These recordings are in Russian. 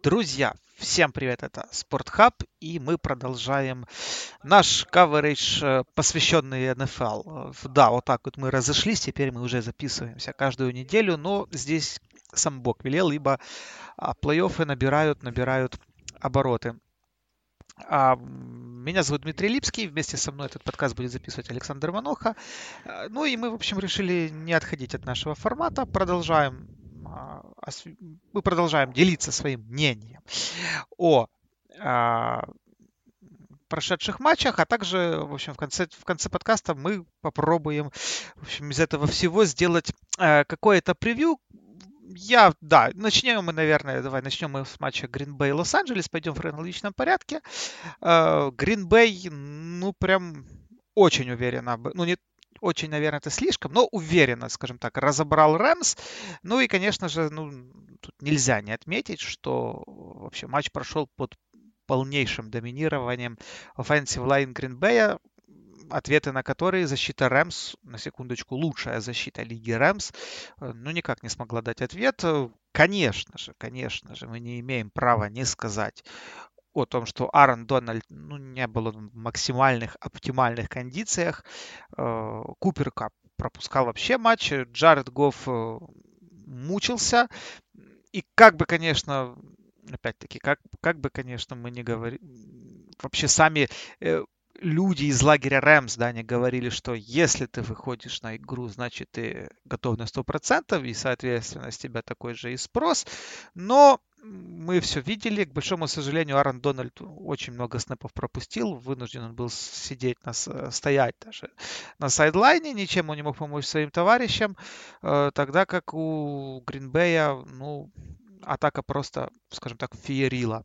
Друзья, всем привет, это Спортхаб, и мы продолжаем наш каверидж, посвященный НФЛ. Да, вот так вот мы разошлись, теперь мы уже записываемся каждую неделю, но здесь сам Бог велел, ибо плей-оффы набирают обороты. Меня зовут Дмитрий Липский, вместе со мной этот подкаст будет записывать Александр Маноха. Ну и мы, в общем, решили не отходить от нашего формата, мы продолжаем делиться своим мнением о а, прошедших матчах, а также, в общем, в конце подкаста мы попробуем, в общем, из этого всего сделать какое-то превью. Начнем мы, наверное, давай начнем мы с матча Green Bay Лос-Анджелес, пойдем в хронологичном порядке. Green Bay, ну, прям очень уверенно, ну, не очень, наверное, это слишком, но уверенно, скажем так, разобрал Рэмс. Ну и, конечно же, тут нельзя не отметить, что вообще матч прошел под полнейшим доминированием offensive line Green Bay, ответы на которые защита Рэмс, на секундочку, лучшая защита лиги Рэмс, ну, никак не смогла дать ответ. Конечно же, мы не имеем права не сказать о том, что Аарон Дональд не был в максимальных, оптимальных кондициях. Купер Кап пропускал вообще матч. Джаред Гофф мучился. И как бы, конечно, опять-таки, как бы, конечно, мы не говорили, вообще сами люди из лагеря Рэмс, да, они говорили, что если ты выходишь на игру, значит, ты готов на 100%, и, соответственно, с тебя такой же и спрос. Но мы все видели. К большому сожалению, Аарон Дональд очень много снэпов пропустил. Вынужден он был стоять даже на сайдлайне. Ничем он не мог помочь своим товарищам. Тогда как у Гринбея, атака просто, скажем так, феерила.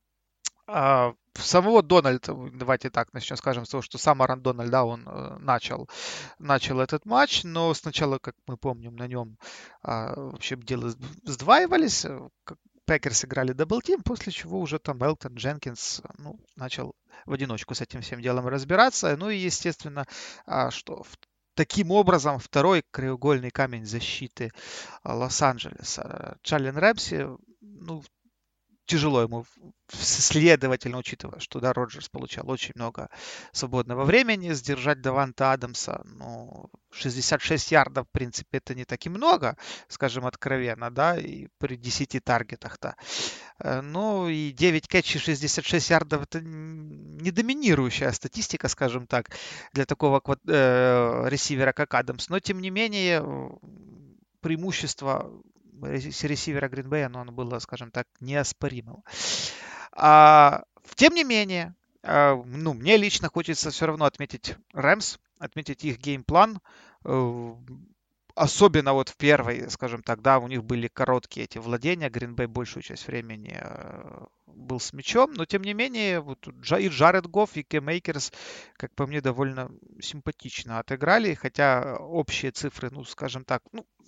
Самого Дональда, давайте так начнем, скажем, с того, что сам Аарон Дональд, да, он начал этот матч, но сначала, как мы помним, на нем вообще дело сдваивались, Пекерс играли даблтим, после чего уже там Элтон Дженкинс начал в одиночку с этим всем делом разбираться. Ну и, естественно, что таким образом второй краеугольный камень защиты Лос-Анджелеса Джален Рэмси, тяжело ему, следовательно, учитывая, что да, Роджерс получал очень много свободного времени, сдержать Даванта Адамса, 66 ярдов, в принципе, это не так и много, скажем откровенно, да, и при 10 таргетах-то. Ну и 9 кэтчей, 66 ярдов, это не доминирующая статистика, скажем так, для такого ресивера, как Адамс, но тем не менее преимущество ресивера Green Bay, оно было, скажем так, неоспоримым. Тем не менее, мне лично хочется все равно отметить Рэмс, отметить их геймплан. Особенно вот в первой, скажем так, да, у них были короткие эти владения. Green Bay большую часть времени был с мячом. Но, тем не менее, вот и Джаред Гофф, и Кэм Эйкерс, как по мне, довольно симпатично отыграли. Хотя общие цифры, скажем так,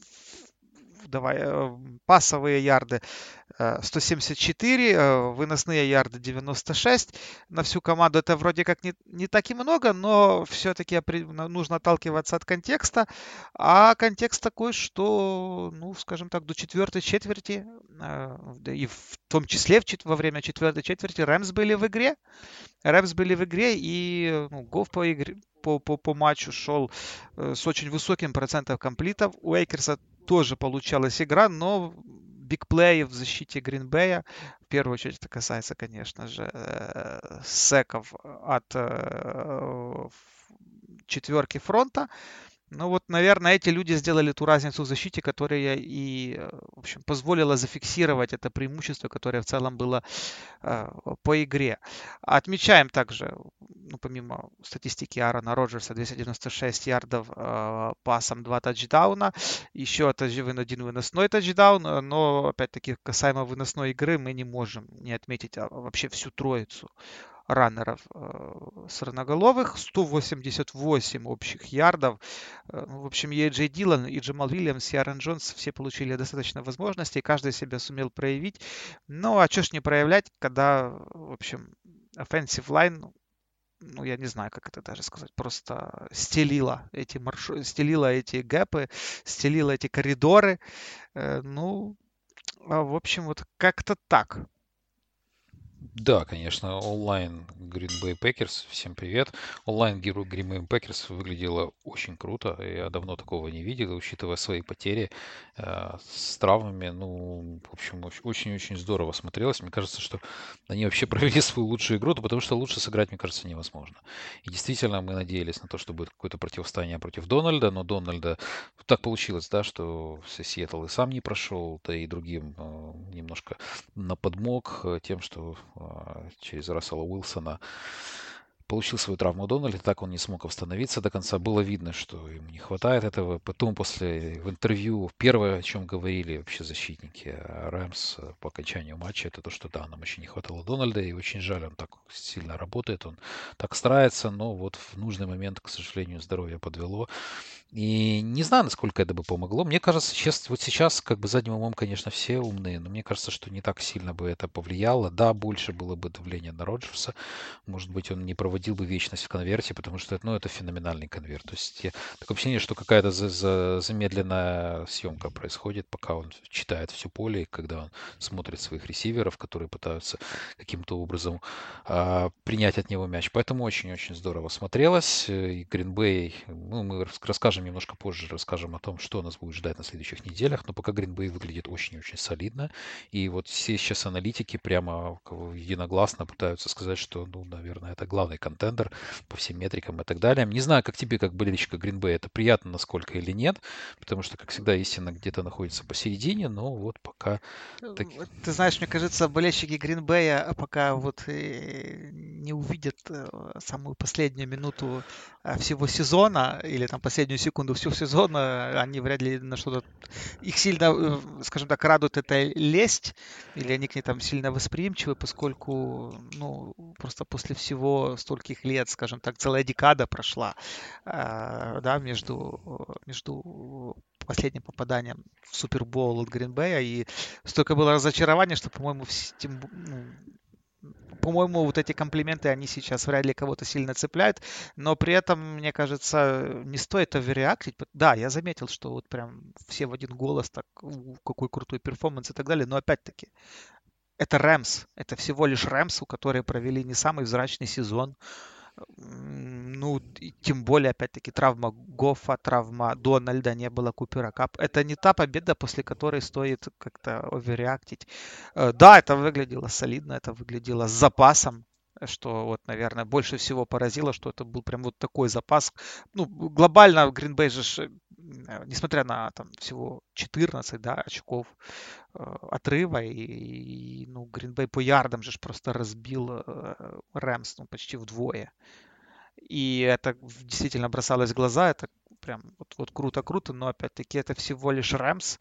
пасовые ярды 174, выносные ярды 96. На всю команду это вроде как не так и много, но все-таки нужно отталкиваться от контекста. А контекст такой, что, скажем так, до четвертой четверти, и в том числе во время четвертой четверти Рэмс были в игре. И Гофф по игре, по матчу шел с очень высоким процентом комплитов. У Эйкерса тоже получалась игра, но бигплеи в защите Гринбея, в первую очередь это касается, конечно же, секов от четверки фронта. Наверное, эти люди сделали ту разницу в защите, которая и, в общем, позволила зафиксировать это преимущество, которое в целом было по игре. Отмечаем также, помимо статистики Аарона Роджерса, 296 ярдов пасом, 2 тачдауна, еще один выносной тачдаун, но, опять-таки, касаемо выносной игры, мы не можем не отметить вообще всю троицу раннеров сырноголовых, 188 общих ярдов. В общем, и Джей Дилан, и Джамал Уильямс, и Аарон Джонс все получили достаточно возможностей, каждый себя сумел проявить. А что ж не проявлять, когда, в общем, offensive line, я не знаю, как это даже сказать, просто стелила эти гэпы, стелила эти коридоры. В общем, вот как-то так. Да, конечно, онлайн Green Bay Packers, всем привет. Онлайн Green Bay Packers выглядело очень круто. Я давно такого не видел, и учитывая свои потери с травмами, ну, в общем, очень-очень здорово смотрелось. Мне кажется, что они вообще провели свою лучшую игру, да, потому что лучше сыграть, мне кажется, невозможно. И действительно, мы надеялись на то, что будет какое-то противостояние против Дональда, но Дональда так получилось, да, что Сиэтл и сам не прошел, да и другим немножко на подмог тем, что через Рассела Уилсона получил свою травму Дональд, и так он не смог восстановиться до конца. Было видно, что ему не хватает этого. Потом, после в интервью, первое, о чем говорили вообще защитники Рэмс по окончанию матча, это то, что да, нам очень не хватало Дональда, и очень жаль, он так сильно работает, он так старается, но вот в нужный момент, к сожалению, здоровье подвело. И не знаю, насколько это бы помогло. Мне кажется, вот сейчас, как бы задним умом, конечно, все умные, но мне кажется, что не так сильно бы это повлияло. Да, больше было бы давление на Роджерса. Может быть, он не проводил бы вечность в конверте, потому что, ну, это феноменальный конверт. То есть такое ощущение, что какая-то замедленная съемка происходит, пока он читает все поле, и когда он смотрит своих ресиверов, которые пытаются каким-то образом принять от него мяч. Поэтому очень-очень здорово смотрелось. И Гринбей, ну, мы расскажем немножко позже, расскажем о том, что нас будет ждать на следующих неделях. Но пока Гринбей выглядит очень-очень солидно. И вот все сейчас аналитики прямо единогласно пытаются сказать, что, ну, наверное, это главный контендер по всем метрикам и так далее. Не знаю, как тебе, как болельщика Гринбея, это приятно насколько или нет, потому что, как всегда, истина где-то находится посередине, но вот пока так... Ты знаешь, мне кажется, болельщики Гринбея пока вот не увидят самую последнюю минуту всего сезона или там последнюю секунду всего сезона, они вряд ли на что-то их сильно, скажем так, радует эта лесть, или они к ней там сильно восприимчивы, поскольку, ну, просто после всего стольких лет, скажем так, целая декада прошла, да, между последним попаданием в Супербоул от Гринбея, и столько было разочарования, что, по-моему, по-моему, вот эти комплименты, они сейчас вряд ли кого-то сильно цепляют, но при этом, мне кажется, не стоит оверреактить. Да, я заметил, что вот прям все в один голос, так, какой крутой перформанс и так далее, но опять-таки, это Рэмс, это всего лишь Рэмс, у которых провели не самый взрачный сезон, ну, и тем более, опять-таки, травма Гоффа, травма Дональда, не было Купера Кап. Это не та победа, после которой стоит как-то оверреактить. Да, это выглядело солидно, это выглядело с запасом, что вот, наверное, больше всего поразило, что это был прям вот такой запас. Ну, глобально Green Bay же, несмотря на там всего 14, да, очков отрыва, ну, Green Bay по ярдам же просто разбил Рэмс, ну, почти вдвое. И это действительно бросалось в глаза, это прям вот круто-круто, но опять-таки это всего лишь Рэмс.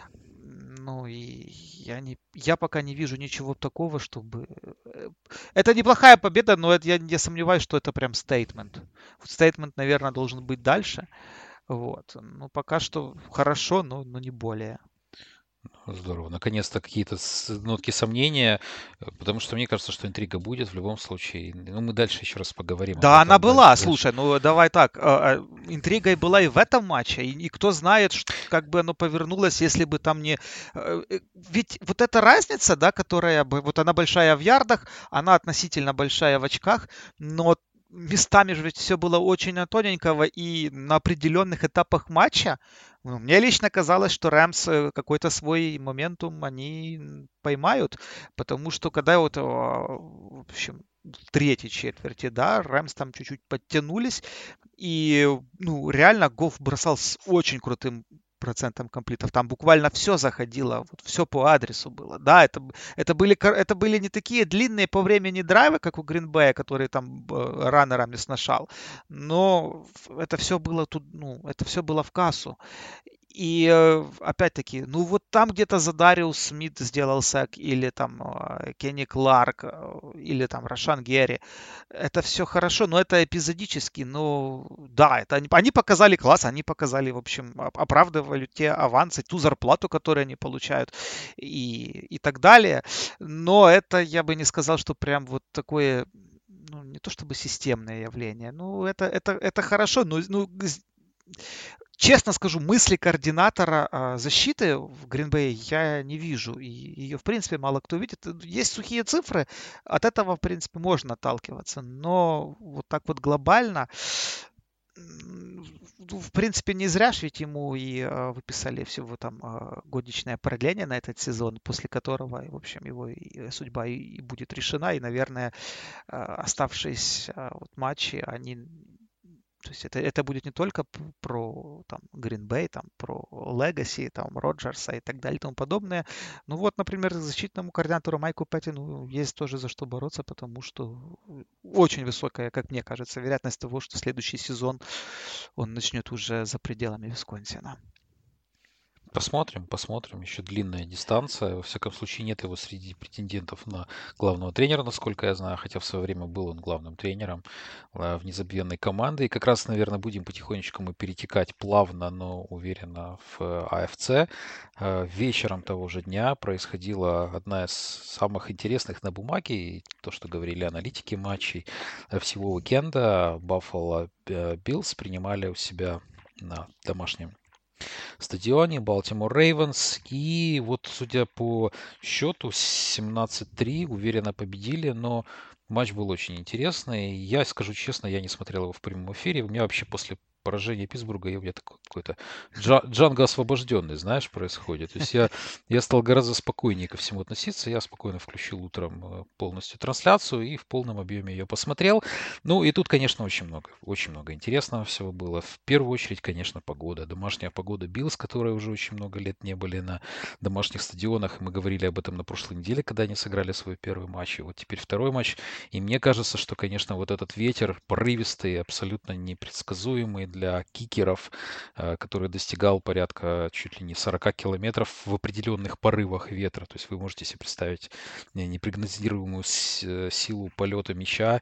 Ну и я пока не вижу ничего такого, чтобы... Это неплохая победа, но я сомневаюсь, что это прям стейтмент. Вот стейтмент, наверное, должен быть дальше. Вот. Ну, пока что хорошо, но не более. Здорово. Наконец-то какие-то нотки сомнения, потому что мне кажется, что интрига будет в любом случае. Ну, мы дальше еще раз поговорим об Да, она этом была, дальше. слушай, ну давай так, интригой была и в этом матче, и кто знает, как бы оно повернулось, если бы там не... Ведь вот эта разница, да, которая, вот она большая в ярдах, она относительно большая в очках, но местами же ведь все было очень тоненького, и на определенных этапах матча, ну, мне лично казалось, что Рэмс какой-то свой моментум они поймают, потому что когда вот, в общем, в третьей четверти, да, Рэмс там чуть-чуть подтянулись, и, ну, реально Гофф бросал с очень крутым процентом комплитов. Там буквально все заходило, вот все по адресу было. Да, это были не такие длинные по времени драйвы, как у Гринбея, который там раннерами сношал, но это все было тут, ну, это все было в кассу. И опять-таки, ну вот там где-то Задариус Смит сделал сэк, или там Кенни Кларк, или там Рошан Герри. Это все хорошо, но это эпизодически. Но да, это они показали класс, они показали, в общем, оправдывали те авансы, ту зарплату, которую они получают и так далее. Но это я бы не сказал, что прям вот такое, ну, не то чтобы системное явление. Ну, это хорошо, но ну, честно скажу, мысли координатора защиты в Гринбей я не вижу. И ее, в принципе, мало кто видит. Есть сухие цифры, от этого, в принципе, можно отталкиваться. Но вот так вот глобально, в принципе, не зря ж ведь ему и выписали всего там годичное продление на этот сезон, после которого, в общем, его судьба и будет решена. И, наверное, оставшиеся вот матчи, они то есть это будет не только про там Green Bay, там про Legacy, там Роджерса и так далее и тому подобное. Ну вот, например, защитному координатору Майку Пэттину есть тоже за что бороться, потому что очень высокая, как мне кажется, вероятность того, что следующий сезон он начнет уже за пределами Висконсина. Посмотрим, посмотрим. Еще длинная дистанция. Во всяком случае, нет его среди претендентов на главного тренера, насколько я знаю, хотя в свое время был он главным тренером в незабвенной команды. И как раз, наверное, будем потихонечку мы перетекать плавно, но уверенно в АФЦ. Вечером того же дня происходила одна из самых интересных на бумаге, и то, что говорили аналитики матчей всего уикенда. Баффало Биллс принимали у себя на домашнем стадионе Балтимор Рейвенс. И вот, судя по счету, 17-3 уверенно победили, но матч был очень интересный. Я скажу честно, я не смотрел его в прямом эфире. У меня вообще после поражения Питтсбурга у меня такой какой-то Джанго освобожденный, знаешь, происходит. То есть я стал гораздо спокойнее ко всему относиться. Я спокойно включил утром полностью трансляцию и в полном объеме ее посмотрел. Ну и тут, конечно, очень много интересного всего было. В первую очередь, конечно, погода. Домашняя погода Биллс, которые уже очень много лет не были на домашних стадионах. Мы говорили об этом на прошлой неделе, когда они сыграли свой первый матч. И вот теперь второй матч. И мне кажется, что, конечно, вот этот ветер порывистый, абсолютно непредсказуемый для кикеров, который достигал порядка чуть ли не 40 километров в определенных порывах ветра. То есть вы можете себе представить непрогнозируемую силу полета мяча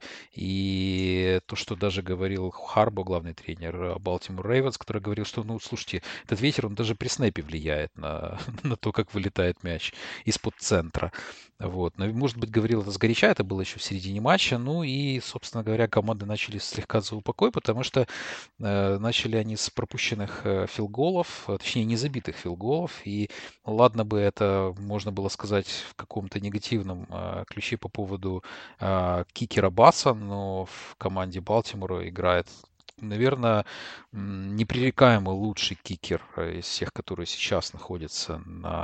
и то, что даже говорил Харбо, главный тренер Балтимор Рейвенс, который говорил, что, ну, слушайте, этот ветер, он даже при снэпе влияет на, на то, как вылетает мяч из-под центра. Вот. Но, может быть, говорил это сгоряча, это было еще в середине матча. Ну и, собственно говоря, команды начали слегка за упокой, потому что начали они с пропущенных филголов, точнее, не забитых филголов. И ладно бы это можно было сказать в каком-то негативном ключе по поводу кикера Баса, но в команде Балтимора играет, наверное, непререкаемо лучший кикер из всех, которые сейчас находятся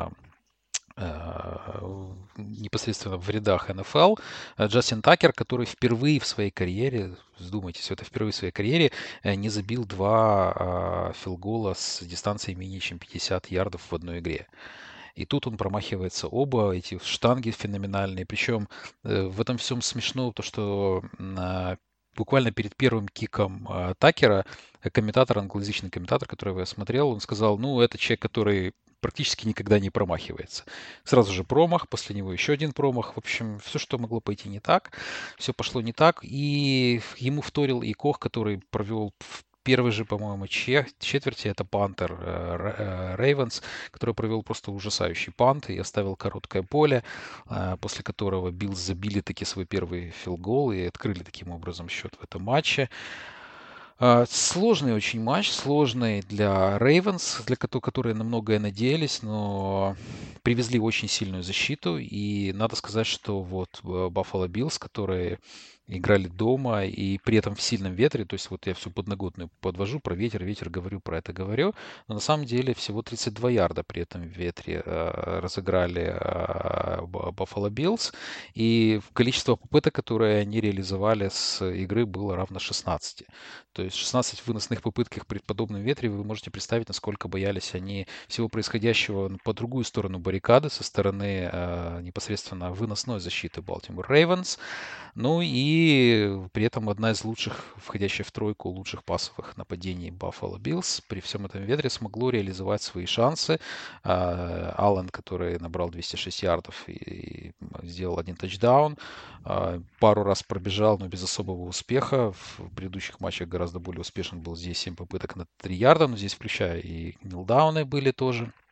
непосредственно в рядах НФЛ. Джастин Такер, который впервые в своей карьере, вдумайтесь, это впервые в своей карьере не забил два филгола с дистанции менее чем 50 ярдов в одной игре. И тут он промахивается оба, эти штанги феноменальные. Причем в этом всем смешно то, что буквально перед первым киком Такера комментатор, англоязычный комментатор, которого я смотрел, он сказал, ну, это человек, который практически никогда не промахивается. Сразу же промах, после него еще один промах. В общем, все, что могло пойти не так, все пошло не так. И ему вторил и Кох, который провел в первой же, по-моему, четверти, это пантер Рейвенс, который провел просто ужасающий пант и оставил короткое поле, после которого Биллс забили таки свой первый филгол и открыли таким образом счет в этом матче. Сложный очень матч, сложный для Рейвенс, которые на многое надеялись, но привезли очень сильную защиту. И надо сказать, что вот Buffalo Bills, которые играли дома и при этом в сильном ветре, то есть вот я всю подноготную подвожу, про ветер говорю, про это говорю, но на самом деле всего 32 ярда при этом ветре разыграли Buffalo Bills, и количество попыток, которые они реализовали с игры, было равно 16. То есть 16 выносных попытках при подобном ветре вы можете представить, насколько боялись они всего происходящего по другую сторону баррикады, со стороны непосредственно выносной защиты Baltimore Ravens. Ну и при этом одна из лучших, входящая в тройку лучших пасовых нападений Buffalo Bills при всем этом ветре смогло реализовать свои шансы. Аллен, который набрал 206 ярдов и сделал один тачдаун, пару раз пробежал, но без особого успеха. В предыдущих матчах гораздо более успешен был здесь 7 попыток на 3 ярда, но здесь включая и нилдауны были тоже.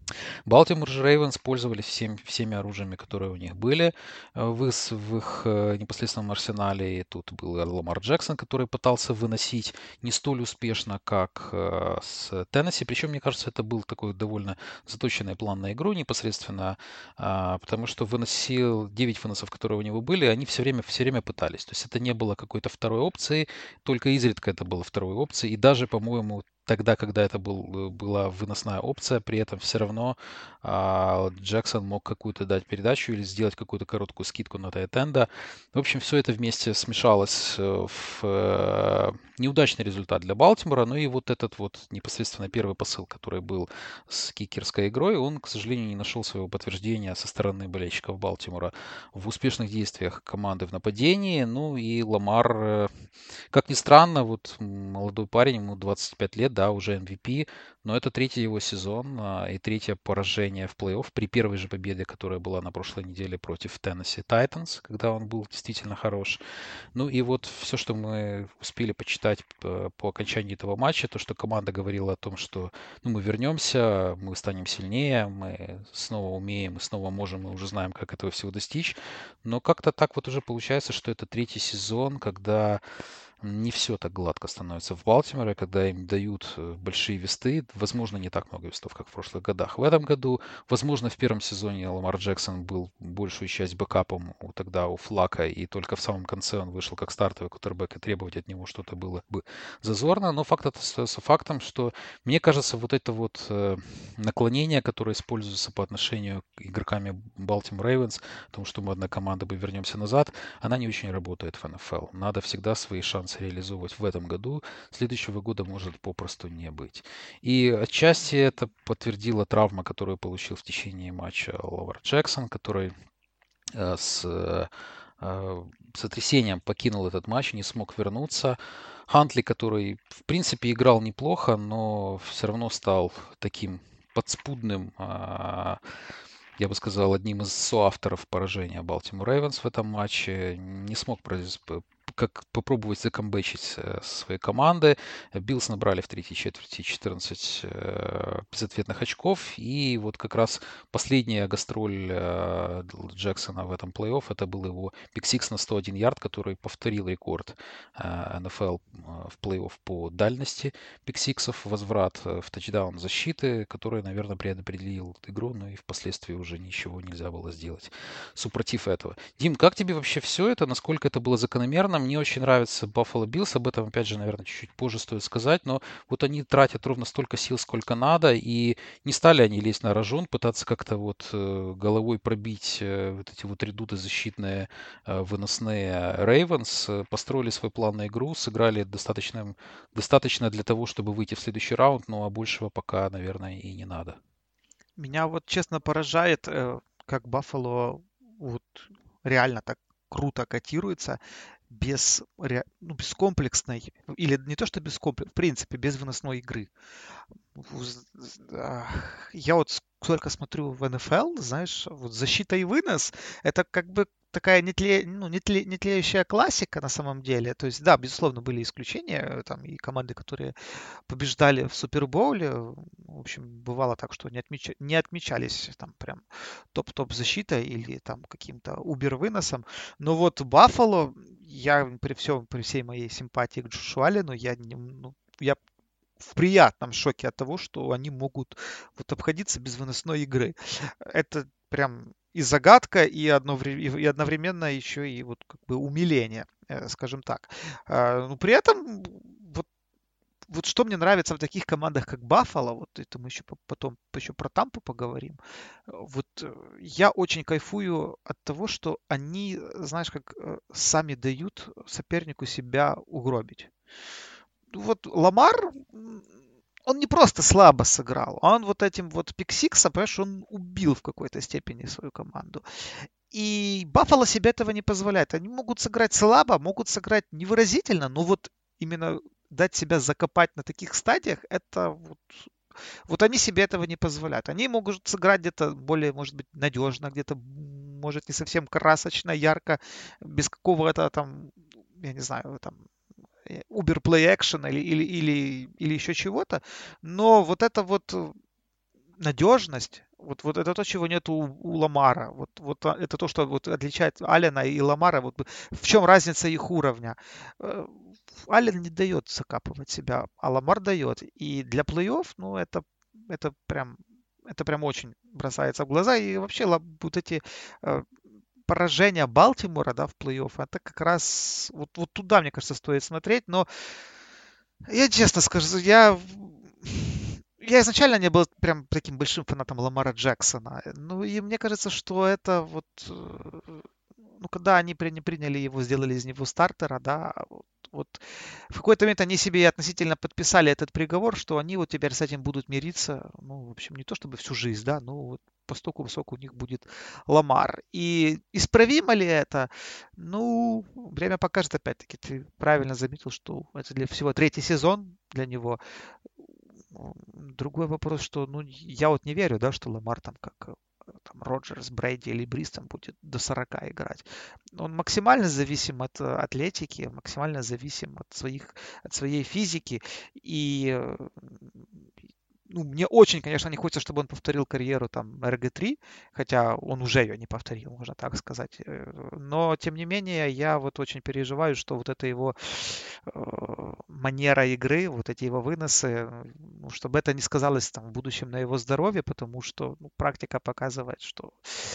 Балтимор же Рейвенс пользовались всеми оружиями, которые у них были в их непосредственном арсенале. И тут был Ламар Джексон, который пытался выносить не столь успешно, как с Теннесси. Причем, мне кажется, это был такой довольно заточенный план на игру непосредственно, потому что выносил 9 выносов, которые у него были, они все время пытались. То есть это не было какой-то второй опции, только изредка это было второй опцией. И даже, по-моему, тогда, когда это была выносная опция, при этом все равно Джексон мог какую-то дать передачу или сделать какую-то короткую скидку на тайтенда. В общем, все это вместе смешалось в неудачный результат для Балтимора. Ну и вот этот вот непосредственно первый посыл, который был с кикерской игрой, он, к сожалению, не нашел своего подтверждения со стороны болельщиков Балтимора в успешных действиях команды в нападении. Ну и Ламар, как ни странно, вот молодой парень, ему 25 лет, да, уже MVP, но это третий его сезон и третье поражение в плей-офф при первой же победе, которая была на прошлой неделе против Tennessee Titans, когда он был действительно хорош. Ну и вот все, что мы успели почитать по окончании этого матча, то, что команда говорила о том, что ну, мы вернемся, мы станем сильнее, мы снова умеем, мы снова можем, мы уже знаем, как этого всего достичь. Но как-то так вот уже получается, что это третий сезон, когда не все так гладко становится в Балтиморе, когда им дают большие весты. Возможно, не так много вестов, как в прошлых годах. В этом году, возможно, в первом сезоне Ламар Джексон был большую часть бэкапом тогда у Флака, и только в самом конце он вышел как стартовый кутербэк, и требовать от него что-то было бы зазорно. Но факт остается фактом, что, мне кажется, вот это вот наклонение, которое используется по отношению к игроками Baltimore Ravens, о том, что мы одна команда, мы вернемся назад, она не очень работает в НФЛ. Надо всегда свои шансы реализовывать в этом году. Следующего года может попросту не быть. И отчасти это подтвердила травма, которую получил в течение матча Лавар Джексон, который с сотрясением покинул этот матч, не смог вернуться. Хантли, который, в принципе, играл неплохо, но все равно стал таким подспудным, я бы сказал, одним из соавторов поражения Baltimore Ravens в этом матче. Не смог как попробовать закомбэчить своей команды. Биллс набрали в третьей четверти 14 безответных очков. И вот как раз последняя гастроль Джексона в этом плей-офф, это был его пик-сикс на 101 ярд, который повторил рекорд НФЛ в плей-офф по дальности пик-сиксов, возврат в тачдаун защиты, который, наверное, предопределил игру, но и впоследствии уже ничего нельзя было сделать супротив этого. Дим, как тебе вообще все это? Насколько это было закономерно? Мне очень нравится Buffalo Bills, об этом, опять же, наверное, чуть-чуть позже стоит сказать, но вот они тратят ровно столько сил, сколько надо, и не стали они лезть на рожон, пытаться как-то вот головой пробить вот эти вот редуты защитные, выносные Ravens, построили свой план на игру, сыграли достаточно для того, чтобы выйти в следующий раунд, ну а большего пока, наверное, и не надо. Меня вот честно поражает, как Баффало вот реально так круто котируется ну, без комплексной, или не то что без комплекс, в принципе, без выносной игры. Я вот сколько смотрю в НФЛ, знаешь, вот защита и вынос, это как бы такая ну, нетлеющая классика на самом деле. То есть, да, безусловно, были исключения, там и команды, которые побеждали в Супербоуле. В общем, бывало так, что не отмечались там прям топ-топ защитой или там каким-то убер-выносом. Но вот Баффало, я при всей моей симпатии к Джошу Аллену, ну, я в приятном шоке от того, что они могут вот обходиться без выносной игры. Это прям и загадка, и одновременно еще и вот как бы умиление, скажем так. Но при этом вот, вот что мне нравится в таких командах, как Баффало, вот это мы еще потом еще про Тампу поговорим. Вот я очень кайфую от того, что они, знаешь, как сами дают сопернику себя угробить. Вот Ламар, он не просто слабо сыграл, а он вот этим вот пиксиксом, понимаешь, он убил в какой-то степени свою команду. И Баффало себе этого не позволяет. Они могут сыграть слабо, могут сыграть невыразительно, но вот именно дать себя закопать на таких стадиях, это вот они себе этого не позволяют. Они могут сыграть где-то более, может быть, надежно, где-то, может, не совсем красочно, ярко, без какого-то там, я не знаю, там, Uber Play Action или еще чего-то, но вот эта вот надежность, Вот это то, чего нет у Ламара. Это то, что вот отличает Аллена и Ламара. Вот в чем разница их уровня? Э, Аллен не дает закапывать себя, а Ламар дает. И для плей-офф, ну, это прям, это прям очень бросается в глаза. И вообще вот эти э, поражения Балтимора, да, в плей-офф, это как раз вот туда, мне кажется, стоит смотреть. Но я честно скажу, я изначально не был прям таким большим фанатом Ламара Джексона. Ну и мне кажется, что это ну когда они приняли его, сделали из него стартера, да, вот в какой-то момент они себе относительно подписали этот приговор, что они вот теперь с этим будут мириться, ну, в общем, не то чтобы всю жизнь, да, но вот постоку высоко у них будет Ламар. И исправимо ли это? Ну, время покажет, опять-таки, ты правильно заметил, что это для всего третий сезон для него. Другой вопрос, что, ну, я вот не верю, да, что Ламар там как там, Роджерс, Брейди или Бриз там будет до 40 играть. Он максимально зависим от атлетики, максимально зависим от своей физики. И ну, мне очень, конечно, не хочется, чтобы он повторил карьеру там РГ-3, хотя он уже ее не повторил, можно так сказать. Но, тем не менее, я вот очень переживаю, что вот эта его манера игры, вот эти его выносы, ну, чтобы это не сказалось там в будущем на его здоровье, потому что ну, практика показывает, что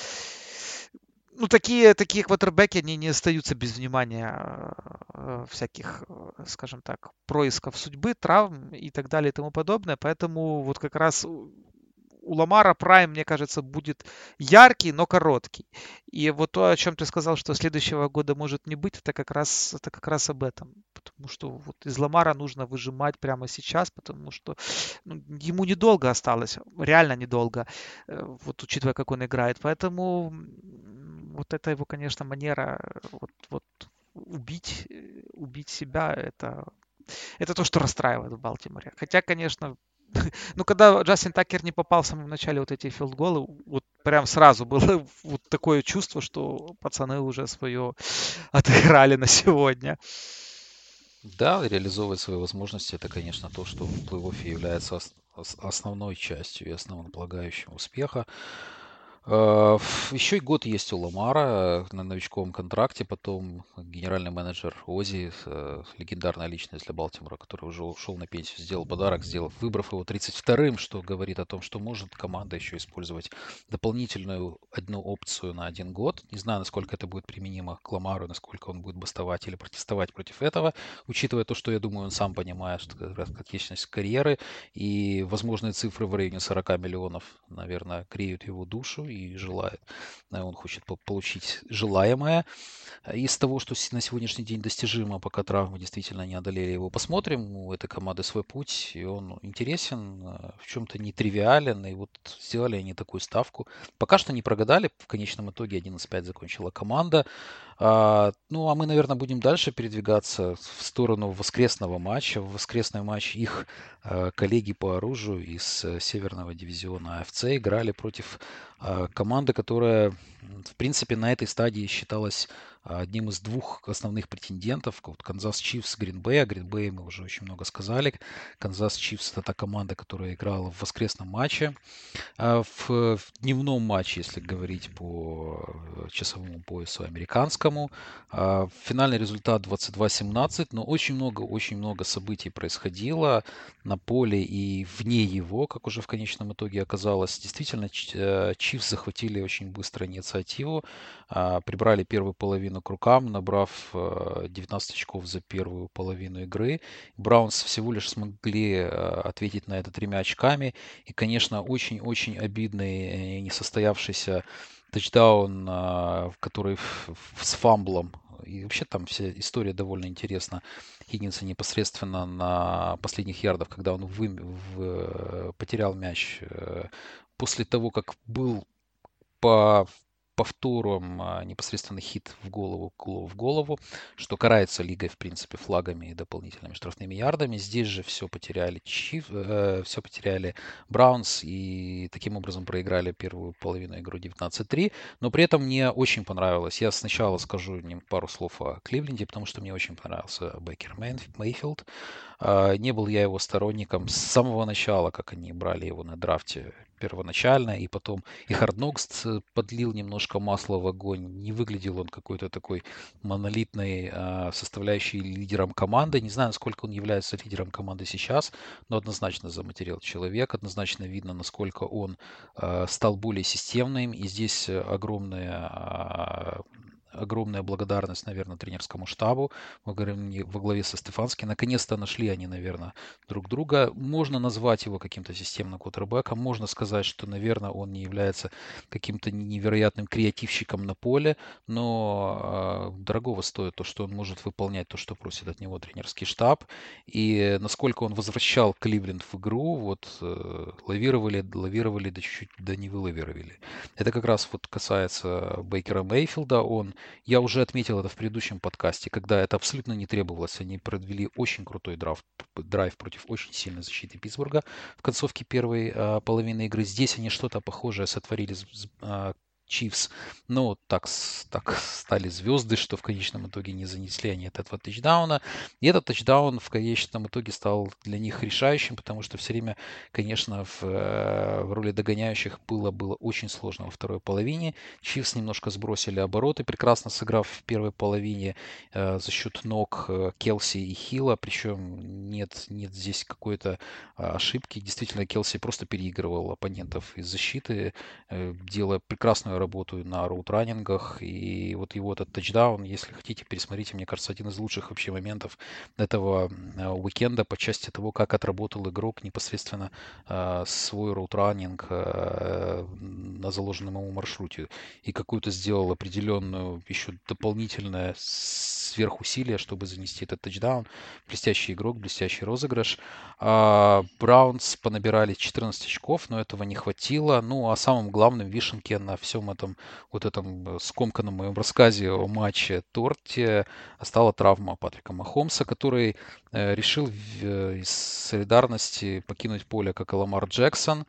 ну, такие квотербеки, они не остаются без внимания всяких, скажем так, происков судьбы, травм и так далее и тому подобное. Поэтому вот как раз у Ламара прайм, мне кажется, будет яркий, но короткий. И вот то, о чем ты сказал, что следующего года может не быть, это как раз об этом. Потому что вот из Ламара нужно выжимать прямо сейчас, потому что ну, ему недолго осталось, реально недолго, вот учитывая, как он играет. Поэтому вот это его, конечно, манера вот убить себя, это то, что расстраивает в Балтиморе. Хотя, конечно, ну, когда Джастин Такер не попал в самом начале вот эти филдголы, вот прям сразу было вот такое чувство, что пацаны уже свое отыграли на сегодня. Да, реализовывать свои возможности, это, конечно, то, что в плей-оффе является основной частью и основополагающим успеха. Еще и год есть у Ламара на новичковом контракте, потом генеральный менеджер Ози, легендарная личность для Балтимора, который уже ушел на пенсию, сделал подарок, выбрав его 32-м, что говорит о том, что может команда еще использовать дополнительную одну опцию на 1 год. Не знаю, насколько это будет применимо к Ламару, насколько он будет бастовать или протестовать против этого, учитывая то, что, я думаю, он сам понимает, что как раз конечность карьеры и возможные цифры в районе 40 миллионов, наверное, греют его душу и желает, он хочет получить желаемое. Из того, что на сегодняшний день достижимо, пока травмы действительно не одолели его, посмотрим. У этой команды свой путь, и он интересен, в чем-то нетривиален, и вот сделали они такую ставку. Пока что не прогадали, в конечном итоге 11-5 закончила команда. Ну, а мы, наверное, будем дальше передвигаться в сторону воскресного матча. В воскресный матч их коллеги по оружию из северного дивизиона АФЦ играли против команды, которая, в принципе, на этой стадии считалась одним из двух основных претендентов. Вот Канзас Чифс, Грин Бэй. О Грин Бэе мы уже очень много сказали. Канзас Чифс — это та команда, которая играла в воскресном матче. В дневном матче, если говорить по часовому поясу американскому, финальный результат 22-17, но очень много событий происходило на поле и вне его, как уже в конечном итоге оказалось. Действительно, Чифс захватили очень быстро инициативу, прибрали первую половину к рукам, набрав 19 очков за первую половину игры. Браунс всего лишь смогли ответить на это 3 очками. И, конечно, очень-очень обидный и несостоявшийся тачдаун, который с фамблом. И вообще там вся история довольно интересна. Хиггинса непосредственно на последних ярдах, когда он потерял мяч после того, как был по повторам непосредственно хит в голову, что карается лигой, в принципе, флагами и дополнительными штрафными ярдами. Здесь же все потеряли все потеряли Браунс и таким образом проиграли первую половину игры 19-3. Но при этом мне очень понравилось. Я сначала скажу пару слов о Кливленде, потому что мне очень понравился Бейкер Мейфилд. Не был я его сторонником с самого начала, как они брали его на драфте первоначально, и потом и Hard Knocks подлил немножко масла в огонь. Не выглядел он какой-то такой монолитной составляющей лидером команды. Не знаю, насколько он является лидером команды сейчас, но однозначно заматерел человек, однозначно видно, насколько он стал более системным, и здесь огромная благодарность, наверное, тренерскому штабу во главе со Стефански. Наконец-то нашли они, наверное, друг друга. Можно назвать его каким-то системным квотербеком. Можно сказать, что, наверное, он не является каким-то невероятным креативщиком на поле, но дорогого стоит то, что он может выполнять то, что просит от него тренерский штаб. И насколько он возвращал Кливленд в игру, вот лавировали, да чуть-чуть, да не вылавировали. Это как раз вот касается Бейкера Мейфилда. Я уже отметил это в предыдущем подкасте, когда это абсолютно не требовалось. Они провели очень крутой драйв против очень сильной защиты Питтсбурга в концовке первой половины игры. Здесь они что-то похожее сотворили Чивс, но так стали звезды, что в конечном итоге не занесли они от этого тачдауна. И этот тачдаун в конечном итоге стал для них решающим, потому что все время, конечно, в роли догоняющих было очень сложно во второй половине. Чивс немножко сбросили обороты, прекрасно сыграв в первой половине за счет ног Келси и Хилла, причем нет здесь какой-то ошибки. Действительно, Келси просто переигрывал оппонентов из защиты, делая прекрасную работу на роут-раннингах. И вот его этот тачдаун, если хотите, пересмотрите, мне кажется, один из лучших вообще моментов этого уикенда по части того, как отработал игрок непосредственно свой роут-раннинг на заложенном ему маршруте. И какую-то сделал определенную еще дополнительное сверхусилие, чтобы занести этот тачдаун. Блестящий игрок, блестящий розыгрыш. Браунс понабирали 14 очков, но этого не хватило. Ну, а самым главным вишенке на всем этом вот этом скомканном моем рассказе о матче торте стала травма Патрика Махомса, который решил из солидарности покинуть поле, как и Ламар Джексон.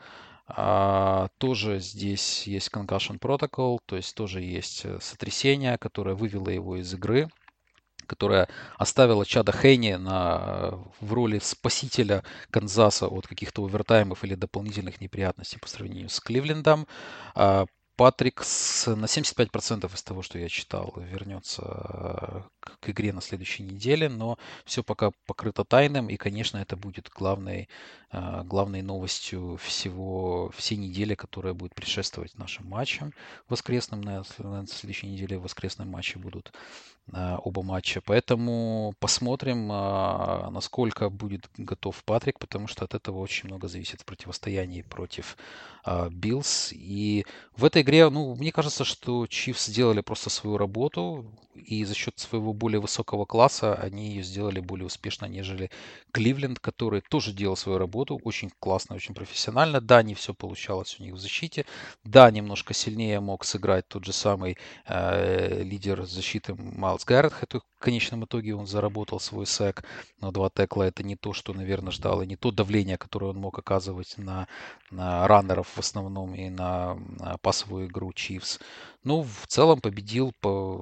Тоже здесь есть concussion protocol, то есть тоже есть сотрясение, которое вывело его из игры, которая оставила Чада Хейни в роли спасителя Канзаса от каких-то овертаймов или дополнительных неприятностей по сравнению с Кливлендом. Патрик на 75% из того, что я читал, вернется к игре на следующей неделе, но все пока покрыто тайным, и, конечно, это будет главной новостью всей недели, которая будет предшествовать нашим матчам воскресным. На следующей неделе воскресные матчи будут оба матча. Поэтому посмотрим, насколько будет готов Патрик, потому что от этого очень много зависит в противостоянии против Биллс. И в этой игре, ну, мне кажется, что Чифс сделали просто свою работу, и за счет своего более высокого класса они ее сделали более успешно, нежели Кливленд, который тоже делал свою работу очень классно, очень профессионально. Да, не все получалось у них в защите. Да, немножко сильнее мог сыграть тот же самый лидер защиты Майлз Гарретт, хотя в конечном итоге он заработал свой сэк, но 2 текла это не то, что, наверное, ждал, и не то давление, которое он мог оказывать на раннеров в основном и на пасовую игру Чивс. Ну, в целом победил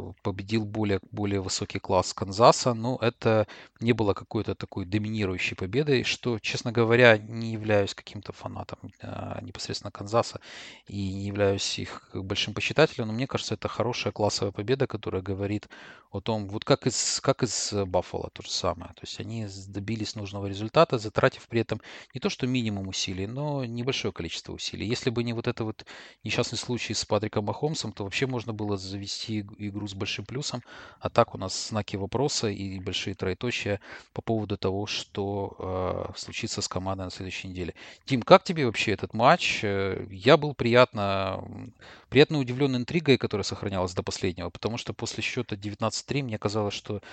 более высокий класс Канзаса, но это не было какой-то такой доминирующей победой, что, честно говоря, не являюсь каким-то фанатом непосредственно Канзаса и не являюсь их большим почитателем, но мне кажется, это хорошая классовая победа, которая говорит о том, вот как из Баффало то же самое. То есть они добились нужного результата, затратив при этом не то что минимум усилий, но небольшое количество усилий. Если бы не вот это вот несчастный случай с Патриком Махомсом, то вообще можно было завести игру с большим плюсом. А так у нас знаки вопроса и большие троеточия по поводу того, что случится с командой на следующей неделе. Дим, как тебе вообще этот матч? Я был приятно удивлен интригой, которая сохранялась до последнего, потому что после счета 19-3 мне казалось, что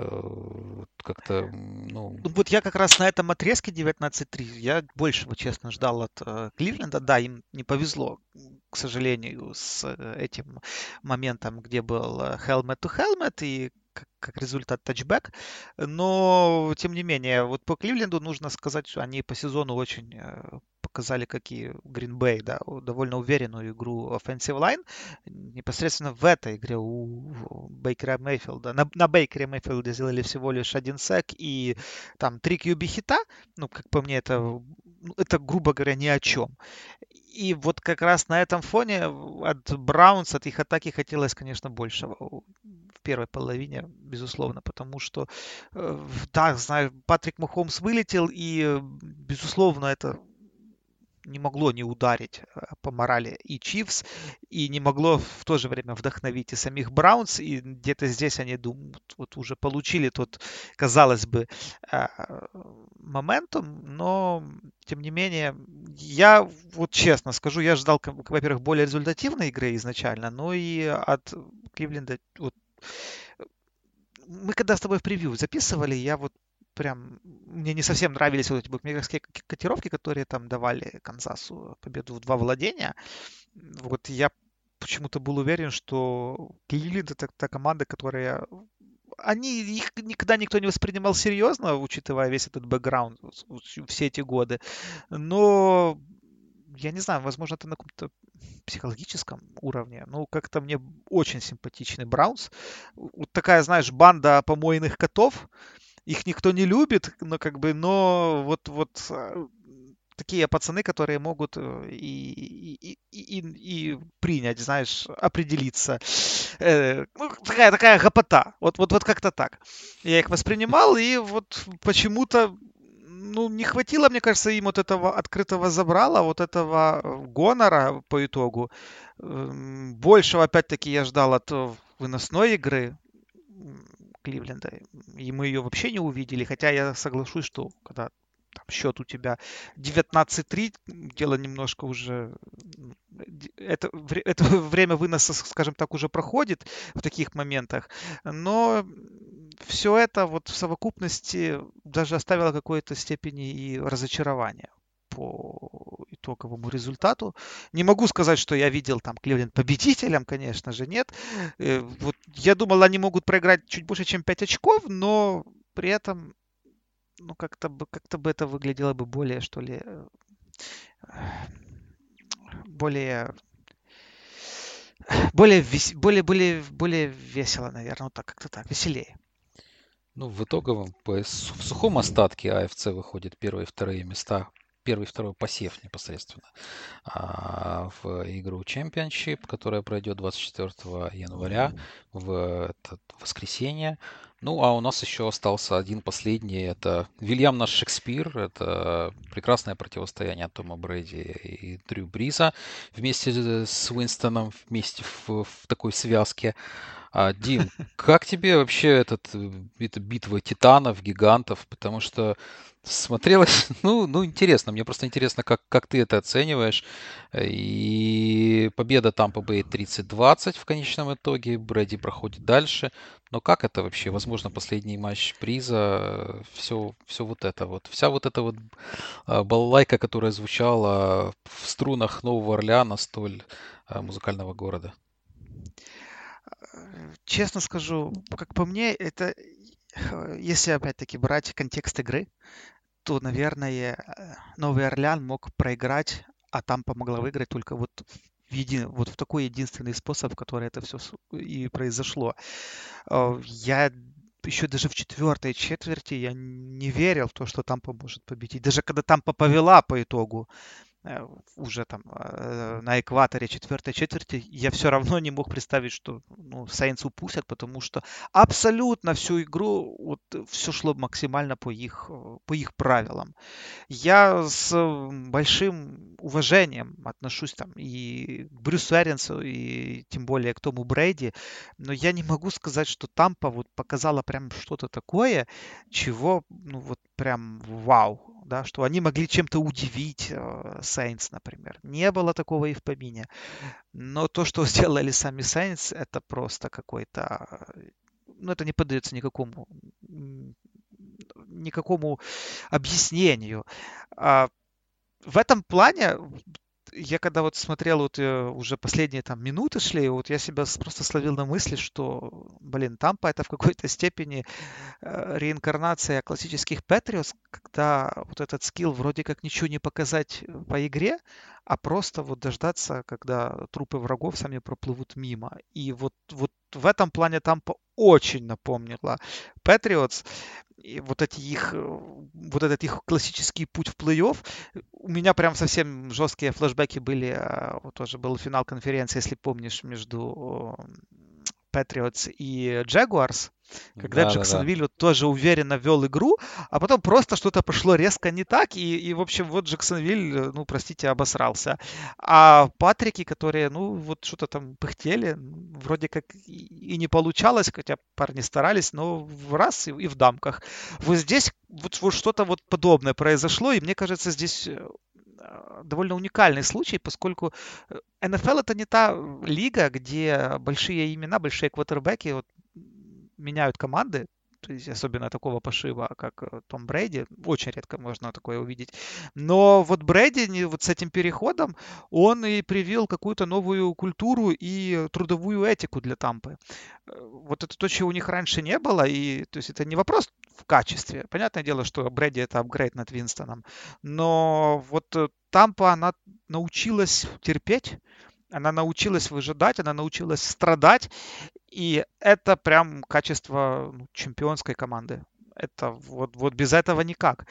как-то, ну, Ну, вот я как раз на этом отрезке 19-3, я большего, честно, ждал от Кливленда. Да, им не повезло, к сожалению, с этим моментом, где был helmet to helmet и как результат тачбэк. Но, тем не менее, вот по Кливленду нужно сказать, что они по сезону очень показали, какие Green Bay, да, довольно уверенную игру offensive line. Непосредственно в этой игре у Бейкера Мейфилда, на Бейкере Мейфилде сделали всего лишь один сэк и там 3 QB хита. Ну, как по мне, это грубо говоря, ни о чем. И вот как раз на этом фоне от Браунс, от их атаки хотелось, конечно, большего в первой половине, безусловно, потому что, да, знаю, Патрик Махомс вылетел, и, безусловно, это не могло не ударить по морали и Чивс, и не могло в то же время вдохновить и самих Браунс, и где-то здесь они думают, вот уже получили тот, казалось бы, э, моментум, но тем не менее, я вот честно скажу, я ждал, во-первых, более результативной игры изначально, но и от Кливленда вот мы когда с тобой в превью записывали, я вот прям, мне не совсем нравились вот эти букмекерские котировки, которые там давали Канзасу победу в 2 владения. Вот я почему-то был уверен, что Кливленд это та команда, которая... их никогда никто не воспринимал серьезно, учитывая весь этот бэкграунд, все эти годы. Но я не знаю, возможно, это на каком-то психологическом уровне. Ну, как-то мне очень симпатичный Браунс. Вот такая, знаешь, банда помойных котов. Их никто не любит, но как бы, но вот такие пацаны, которые могут и принять, знаешь, определиться. Ну, такая гопота. Вот как-то так. Я их воспринимал, и вот почему-то ну, не хватило, мне кажется, им вот этого открытого забрала, вот этого гонора по итогу. Большего, опять-таки, я ждал от выносной игры Кливленда, и мы ее вообще не увидели, хотя я соглашусь, что когда там счет у тебя 19-3, дело немножко уже... это время выноса, скажем так, уже проходит в таких моментах, но все это вот в совокупности даже оставило какой-то степени и разочарования по итоговому результату. Не могу сказать, что я видел там Кливленд победителем, конечно же, нет. Вот я думал, они могут проиграть чуть больше, чем 5 очков, но при этом, ну, как-то бы это выглядело бы более, что ли, более, более весело, наверное, вот так, как-то так, веселее. Ну, в итоговом, в сухом остатке АФЦ выходит первые и вторые места. Первый и второй посев непосредственно в игру Championship, которая пройдет 24 января в это воскресенье. Ну, а у нас еще остался один последний. Это Вильям наш Шекспир. Это прекрасное противостояние Тома Брэди и Дрю Бриза вместе с Уинстоном, вместе в такой связке. Дим, как тебе вообще эта битва титанов, гигантов? Потому что смотрелось, ну интересно, мне просто интересно, как ты это оцениваешь. И победа Тампа Бэй 30-20 в конечном итоге, Брэди проходит дальше. Но как это вообще? Возможно, последний матч приза, все вот это вот, вся вот эта вот балалайка, которая звучала в струнах Нового Орлеана, столь музыкального города. Честно скажу, как по мне, это, если опять-таки брать контекст игры, то, наверное, Новый Орлеан мог проиграть, а Тампа могла выиграть только вот в такой единственный способ, в который это все и произошло. Я еще даже в четвертой четверти я не верил в то, что Тампа может победить. Даже когда Тампа повела по итогу, уже там на экваторе четвертой четверти, я все равно не мог представить, что ну, Saints упустят, потому что абсолютно всю игру вот все шло максимально по их правилам. Я с большим уважением отношусь там и к Брюсу Эринсу, и тем более к Тому Брейди, но я не могу сказать, что Тампа вот показала прям что-то такое, чего, ну вот прям вау, да, что они могли чем-то удивить Saints, например. Не было такого и в помине. Но то, что сделали сами Saints, это просто какой-то... Ну, это не поддается никакому объяснению. А в этом плане я когда вот смотрел вот уже последние там минуты шли, вот я себя просто словил на мысли, что, блин, Тампа это в какой-то степени реинкарнация классических Патриотс, когда вот этот скилл вроде как ничего не показать по игре, а просто вот дождаться, когда трупы врагов сами проплывут мимо. И вот в этом плане Тампа очень напомнила Патриотс. И вот этот их классический путь в плей-офф. У меня прям совсем жесткие флешбеки были. Вот тоже был финал конференции, если помнишь, между Патриотс и Джагуарс, когда Да-да-да. Джексонвилл вот тоже уверенно вел игру, а потом просто что-то пошло резко не так, в общем, вот Джексонвилл, ну, простите, обосрался. А Патрики, которые, ну, вот что-то там пыхтели, вроде как и не получалось, хотя парни старались, но в раз и в дамках. Вот здесь вот что-то вот подобное произошло, и мне кажется, здесь довольно уникальный случай, поскольку НФЛ это не та лига, где большие имена, большие квотербеки вот, меняют команды, то есть особенно такого пошива, как Том Брейди, очень редко можно такое увидеть. Но вот Брейди вот с этим переходом, он и привил какую-то новую культуру и трудовую этику для Тампы. Вот это то, чего у них раньше не было, и то есть это не вопрос в качестве. Понятное дело, что Брэди это апгрейд над Винстоном, но вот Тампа, она научилась терпеть, она научилась выжидать, она научилась страдать, и это прям качество чемпионской команды. Это вот без этого никак.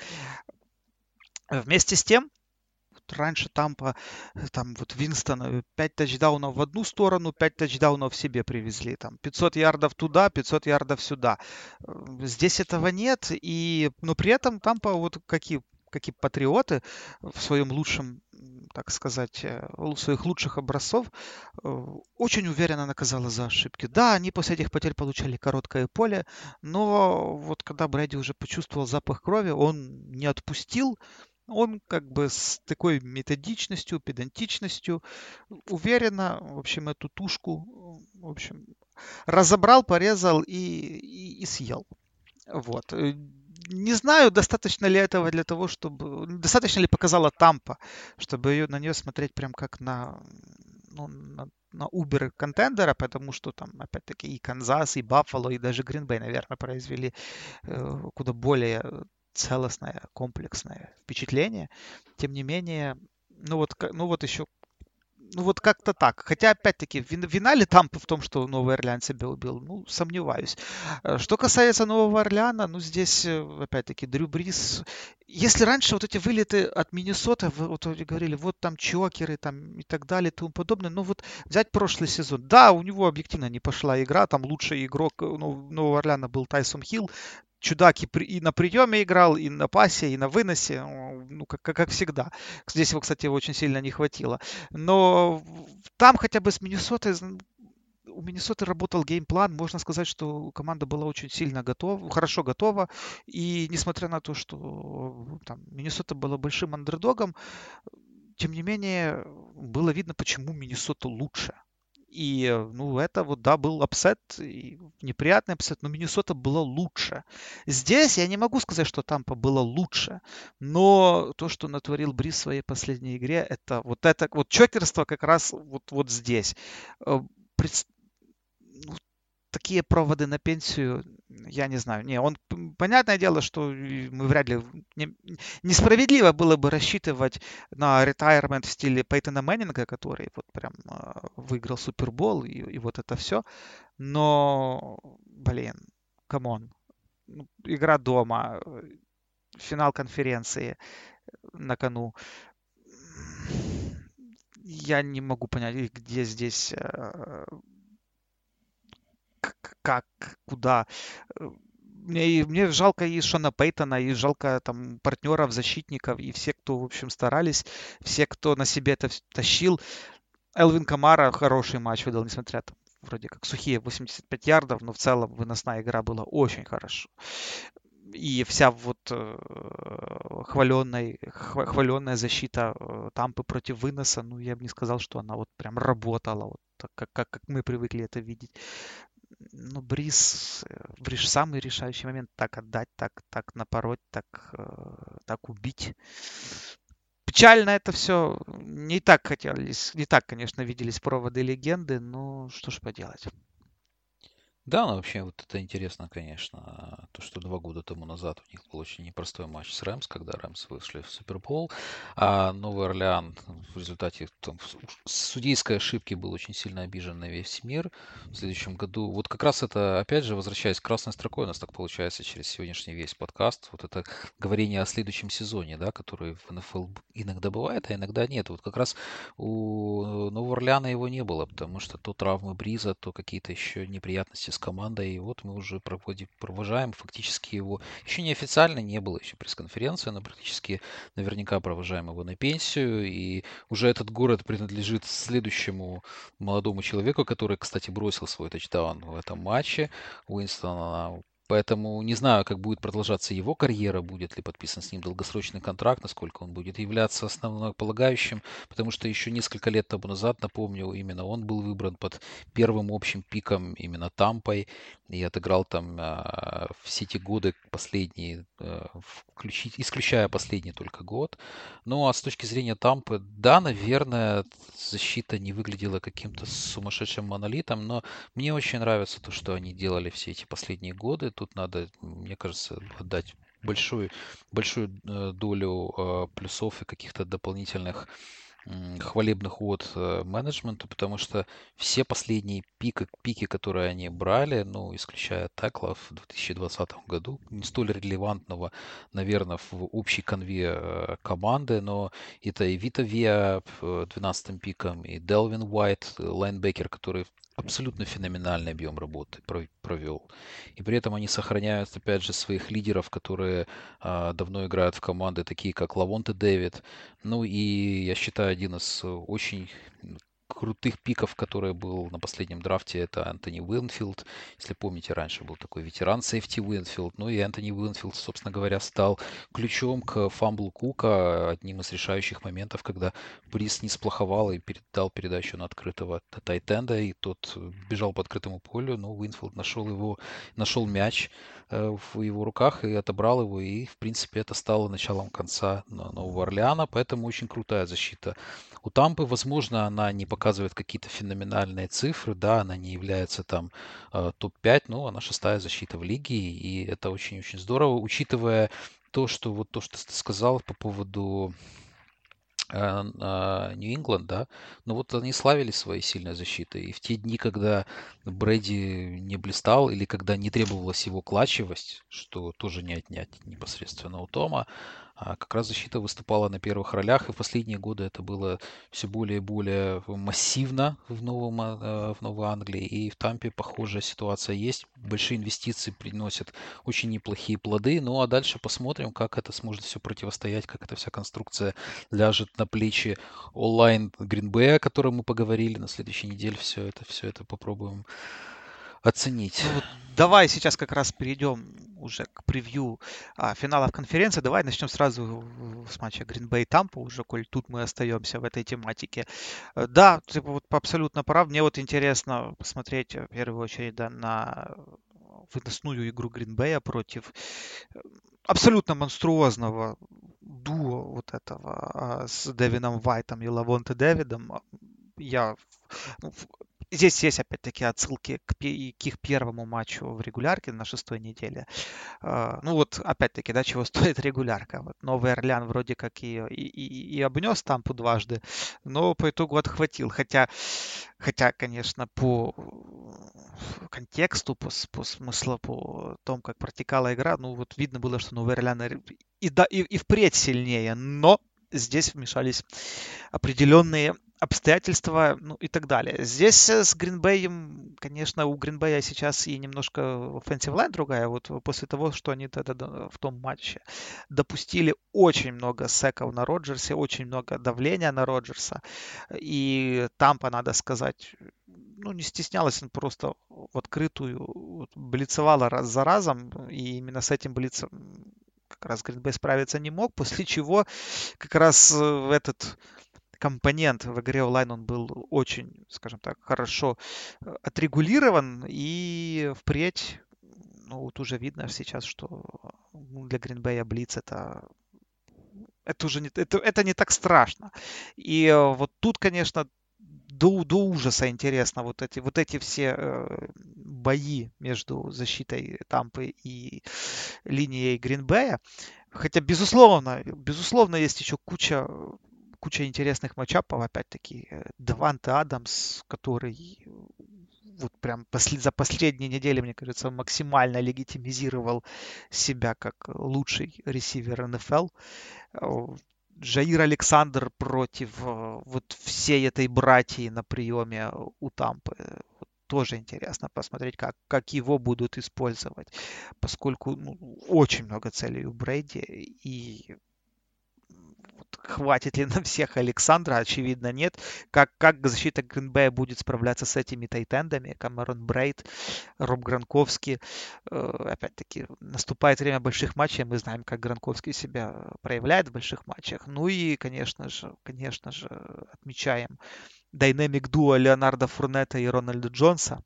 Вместе с тем, вот раньше Тампа, там вот Винстон, 5 тачдаунов в одну сторону, 5 тачдаунов себе привезли. Там 500 ярдов туда, 500 ярдов сюда. Здесь этого нет, но при этом Тампа вот какие патриоты в своем лучшем, так сказать, своих лучших образцов очень уверенно наказала за ошибки. Да, они после этих потерь получали короткое поле, но вот когда Брэди уже почувствовал запах крови, он не отпустил, он как бы с такой методичностью, педантичностью, уверенно, в общем, эту тушку, в общем, разобрал, порезал и съел. Вот. Не знаю, достаточно ли этого для того, чтобы... Достаточно ли показала Тампа, чтобы на нее смотреть прям как ну, на Uber контендера, потому что там, опять-таки, и Канзас, и Баффало, и даже Гринбей, наверное, произвели куда более целостное, комплексное впечатление. Тем не менее, ну вот еще ну вот как-то так. Хотя, опять-таки, вина ли там в том, что Новый Орлеан себя убил? Ну, сомневаюсь. Что касается Нового Орлеана, ну, здесь, опять-таки, Дрю Брис... Если раньше вот эти вылеты от Миннесоты, вот вы говорили, вот там чокеры там и так далее и тому подобное, ну вот взять прошлый сезон. Да, у него объективно не пошла игра, там лучший игрок Нового Орлеана был Тайсон Хилл, чудак и на приеме играл, и на пасе, и на выносе, ну, как всегда. Здесь его, кстати, очень сильно не хватило. Но там хотя бы с Миннесотой, у Миннесоты работал геймплан. Можно сказать, что команда была очень сильно готова, хорошо готова. И несмотря на то, что там, Миннесота была большим андердогом, тем не менее было видно, почему Миннесота лучше. Ну, это вот, да, был апсет, и неприятный апсет, но Миннесота была лучше. Здесь я не могу сказать, что Тампа было лучше, но то, что натворил Бриз в своей последней игре, это вот чокерство как раз вот здесь. Э, пред- ну, такие проводы на пенсию, я не знаю. Не, понятное дело, что мы вряд ли... Несправедливо было бы рассчитывать на ретайрмент в стиле Пейтона Мэннинга, который вот прям выиграл Супербол и вот это все. Но, блин, камон. Игра дома, финал конференции на кону. Я не могу понять, где здесь как, куда. Мне жалко и Шона Пейтона, и жалко там партнеров, защитников, и все, кто, в общем, старались, все, кто на себе это тащил. Элвин Камара хороший матч выдал, несмотря там вроде как сухие 85 ярдов, но в целом выносная игра была очень хорошо. И вся вот хваленная защита Тампы против выноса, ну, я бы не сказал, что она вот прям работала, вот так, как мы привыкли это видеть. Ну, Бриз в самый решающий момент так отдать, так напороть, так убить. Печально это все. Не так, конечно, виделись проводы легенды, но что ж поделать. Да, ну вообще вот это интересно, конечно, то, что 2 года тому назад у них был очень непростой матч с Рэмс, когда Рэмс вышли в Супербол, а Новый Орлеан в результате там, судейской ошибки был очень сильно обижен на весь мир в следующем году. Вот как раз это, опять же, возвращаясь к красной строкой, у нас так получается через сегодняшний весь подкаст, вот это говорение о следующем сезоне, да, который в НФЛ иногда бывает, а иногда нет. Вот как раз у Нового Орлеана его не было, потому что то травмы Бриза, то какие-то еще неприятности с командой. И вот мы уже провожаем фактически его. Еще неофициально не было еще пресс-конференции, но практически наверняка провожаем его на пенсию. И уже этот город принадлежит следующему молодому человеку, который, кстати, бросил свой тачдаун в этом матче. Уинстона. Поэтому не знаю, как будет продолжаться его карьера, будет ли подписан с ним долгосрочный контракт, насколько он будет являться основополагающим, потому что еще несколько лет тому назад, напомню, именно он был выбран под первым общим пиком именно Тампой и отыграл там все эти годы последние, исключая последний только год. Ну а с точки зрения Тампы, да, наверное, защита не выглядела каким-то сумасшедшим монолитом, но мне очень нравится то, что они делали все эти последние годы. Тут надо, мне кажется, отдать большую долю плюсов и каких-то дополнительных хвалебных от менеджменту, потому что все последние пики, которые они брали, ну, исключая Текла в 2020 году, не столь релевантного, наверное, в общей конве команды, но это и Вита Веа 12-м пиком, и Делвин Уайт, лайнбекер, который абсолютно феноменальный объем работы провел. И при этом они сохраняют, опять же, своих лидеров, которые давно играют в команды, такие как Лавонте Дэвид, ну и я считаю, один из очень крутых пиков, который был на последнем драфте, это Антони Уинфилд. Если помните, раньше был такой ветеран сейфти Уинфилд. Ну и Антони Уинфилд, собственно говоря, стал ключом к фамблу Кука, одним из решающих моментов, когда Бриз не сплоховал и дал передачу на открытого тайтенда, и тот бежал по открытому полю, но Уинфилд нашел мяч в его руках и отобрал его, и, в принципе, это стало началом конца Нового Орлеана, поэтому очень крутая защита. У Тампы, возможно, она не показывает какие-то феноменальные цифры, да, она не является там топ-5, но она шестая защита в лиге, и это очень-очень здорово, учитывая то, что вот то, что ты сказал по поводу Нью-Ингланд, да, но вот они славились своей сильной защитой. И в те дни, когда Брэди не блистал или когда не требовалась его клатчевость, что тоже не отнять непосредственно у Тома, как раз защита выступала на первых ролях, и в последние годы это было все более и более массивно в Новой Англии, и в Тампе похожая ситуация есть. Большие инвестиции приносят очень неплохие плоды, ну а дальше посмотрим, как это сможет все противостоять, как эта вся конструкция ляжет на плечи онлайн Гринбея, о котором мы поговорили на следующей неделе. Все это попробуем оценить. Ну вот давай сейчас как раз перейдем уже к превью финалов конференции. Давай начнем сразу с матча Green Bay Tampa, уже, коль тут мы остаемся в этой тематике. Да, ты вот абсолютно прав. Мне вот интересно посмотреть в первую очередь да, на выносную игру Green Bay против э, абсолютно монструозного дуо вот этого с Дэвином Вайтом и Лавонте Дэвидом. Я ну, Здесь есть опять-таки отсылки к их первому матчу в регулярке на шестой неделе. Ну вот опять-таки, да, чего стоит регулярка. Вот Новый Орлеан вроде как и обнес Тампу дважды, но по итогу отхватил. Хотя, конечно, по контексту, по смыслу, по тому, как протекала игра, ну вот видно было, что Новый Орлеан и впредь сильнее, но здесь вмешались определенные обстоятельства, ну и так далее. Здесь с Гринбеем, конечно, у Гринбея сейчас и немножко offensive line другая. Вот после того, что они тогда в том матче допустили очень много секов на Роджерсе, очень много давления на Роджерса. И Тампа, надо сказать, ну, не стеснялась, он просто в открытую вот, блицевала раз за разом, и именно с этим блицем как раз Гринбей справиться не мог, после чего как раз этот компонент в игре онлайн, он был очень, скажем так, хорошо отрегулирован, и впредь, ну, вот уже видно сейчас, что для Гринбея Блиц это уже не, это не так страшно. И вот тут, конечно, до ужаса интересно вот эти все бои между защитой Тампы и линией Гринбея. Хотя, безусловно, есть еще куча интересных матчапов. Опять-таки, Даванте Адамс, который вот прям за последние недели, мне кажется, максимально легитимизировал себя как лучший ресивер НФЛ. Э, Джаир Александр против вот всей этой братьи на приеме у Тампы. Вот тоже интересно посмотреть, как его будут использовать, поскольку очень много целей у Брейди, и вот хватит ли на всех Александра, очевидно, нет. Как защита Гринбея будет справляться с этими тайтендами? Камерон Брейд, Роб Гранковский. Опять-таки, наступает время больших матчей, мы знаем, как Гранковский себя проявляет в больших матчах. Ну и, конечно же, отмечаем динамик дуо Леонардо Фурнета и Рональда Джонса.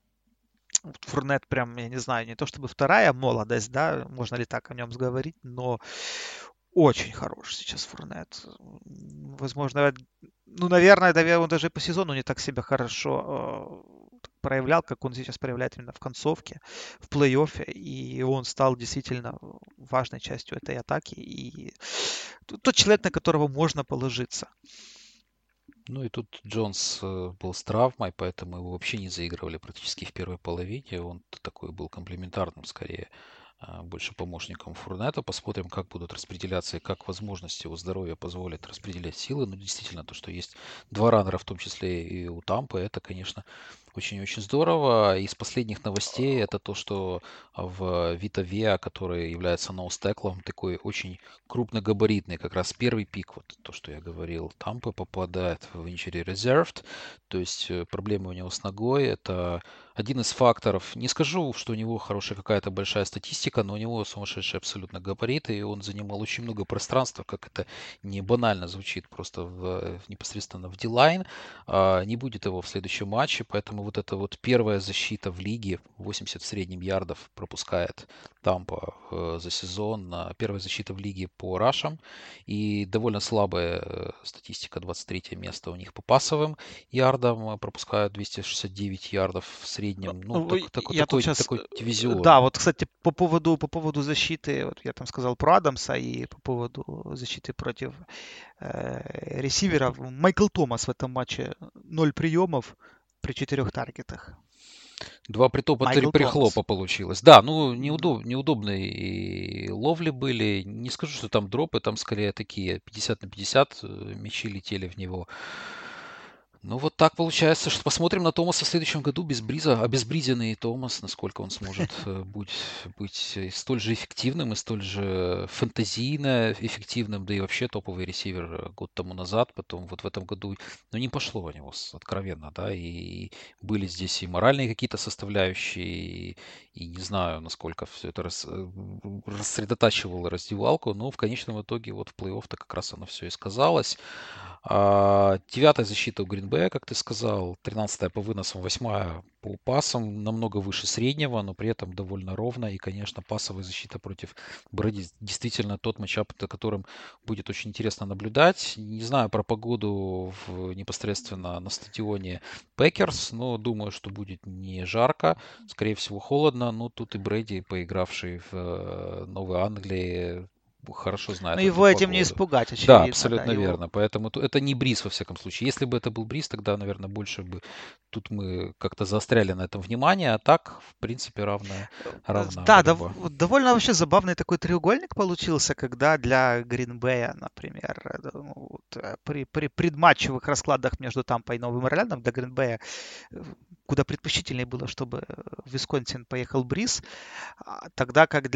Фурнет прям, я не знаю, не то чтобы вторая молодость, да, можно ли так о нем говорить, но очень хорош сейчас Фурнет. Возможно, наверное, он даже по сезону не так себя хорошо проявлял, как он сейчас проявляет именно в концовке, в плей-оффе, и он стал действительно важной частью этой атаки, и тот человек, на которого можно положиться. Ну и тут Джонс был с травмой, поэтому его вообще не заигрывали практически в первой половине. Он такой был комплементарным скорее, больше помощником Фурнета. Посмотрим, как будут распределяться и как возможности его здоровья позволят распределять силы. Но действительно, то, что есть два раннера, в том числе и у Тампы, это, конечно, очень-очень здорово. Из последних новостей это то, что в Вита Веа, который является ноустеклом, такой очень крупногабаритный, как раз первый пик, вот то, что я говорил, Тампы попадает в injury reserved, то есть проблемы у него с ногой, это один из факторов. Не скажу, что у него хорошая какая-то большая статистика, но у него сумасшедшие абсолютно габариты, и он занимал очень много пространства, как это не банально звучит, просто непосредственно в D-line. Не будет его в следующем матче, поэтому вот эта вот первая защита в лиге, 80 в среднем ярдов пропускает Тампа за сезон, первая защита в лиге по рашам, и довольно слабая статистика, 23 место у них по пассовым ярдам, пропускают 269 ярдов в среднем, ну, Я тут сейчас, такой дивизион. да, вот, кстати, по поводу защиты, вот я там сказал про Адамса, и по поводу защиты против ресиверов, Майкл Томас в этом матче 0 приемов при 4 таргетах. Два притопа, три Майкл Томас. прихлопа получилось. Да, ну неудобные и ловли были. Не скажу, что там дропы, там скорее такие 50 на 50 мячи летели в него. Ну вот так получается, что посмотрим на Томаса в следующем году без Бриза. Обезбризенный Томас, насколько он сможет быть столь же эффективным и столь же фантазийно эффективным, да и вообще топовый ресивер год тому назад, потом вот в этом году, ну не пошло у него откровенно, да, и были здесь и моральные какие-то составляющие, и не знаю, насколько все это рассредотачивало раздевалку, но в конечном итоге вот в плей-офф-то как раз оно все и сказалось. Девятая защита у Гринбея, как ты сказал, 13-я по выносам, 8-я по пасам, намного выше среднего, но при этом довольно ровно. И, конечно, пасовая защита против Брэди действительно тот матчап, за которым будет очень интересно наблюдать. Не знаю про погоду непосредственно на стадионе Пекерс, но думаю, что будет не жарко, скорее всего холодно. Но тут и Брэди, поигравший в Новой Англии, хорошо Но знает эту его этим не погоду. испугать, Да, очевидно, да. абсолютно верно. Поэтому это не бриз, во всяком случае. Если бы это был бриз, тогда, наверное, больше бы тут мы как-то заостряли на этом внимание, а так, в принципе, равная Да, борьба. довольно вообще забавный такой треугольник получился, когда для Гринбея, например, при предматчевых раскладах между Тампой и Новым Орлеаном для Гринбея куда предпочтительнее было, чтобы в Висконсин поехал Бриз, тогда как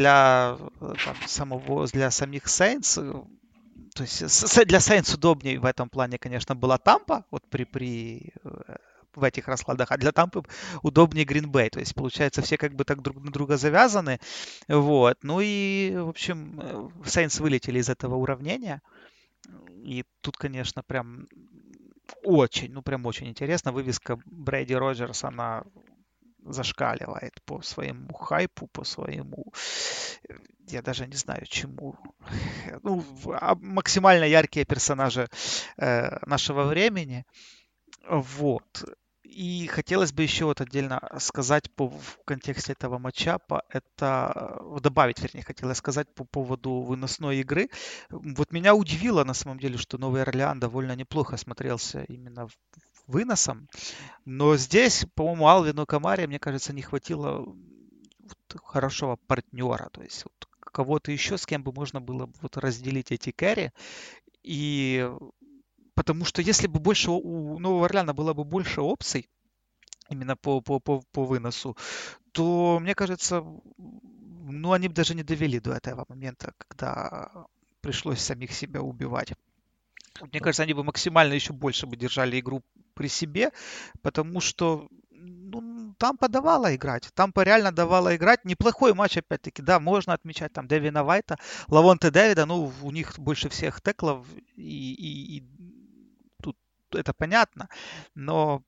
для самих Сейнтс, то есть для Saints удобнее в этом плане, конечно, была Тампа, вот в этих раскладах, а для Тампы удобнее Гринбей. То есть, получается, все как бы так друг на друга завязаны. Вот. Ну и, в общем, Saints вылетели из этого уравнения. И тут, конечно, прям прям очень интересно. Вывеска Брэди Роджерс, она зашкаливает по своему хайпу, по своему, я даже не знаю чему. Ну, максимально яркие персонажи нашего времени. Вот. И хотелось бы еще вот отдельно сказать в контексте этого матчапа, это добавить, вернее, хотелось сказать по поводу выносной игры. Вот меня удивило на самом деле, что Новый Орлеан довольно неплохо смотрелся именно выносом. Но здесь, по-моему, Алвину Камаре, мне кажется, не хватило вот хорошего партнера. То есть вот кого-то еще, с кем бы можно было вот разделить эти кэри. И потому что если бы больше у Нового Орлеана было бы больше опций, именно по выносу, то, мне кажется, ну, они бы даже не довели до этого момента, когда пришлось самих себя убивать. Мне Ну, кажется, они бы максимально еще больше бы держали игру при себе, потому что ну, Тампа давала играть. Тампа реально давала играть. Неплохой матч, опять-таки. Да, можно отмечать там Дэвина Вайта, Лавонте Дэвида. Ну, у них больше всех теклов. И тут это понятно. Но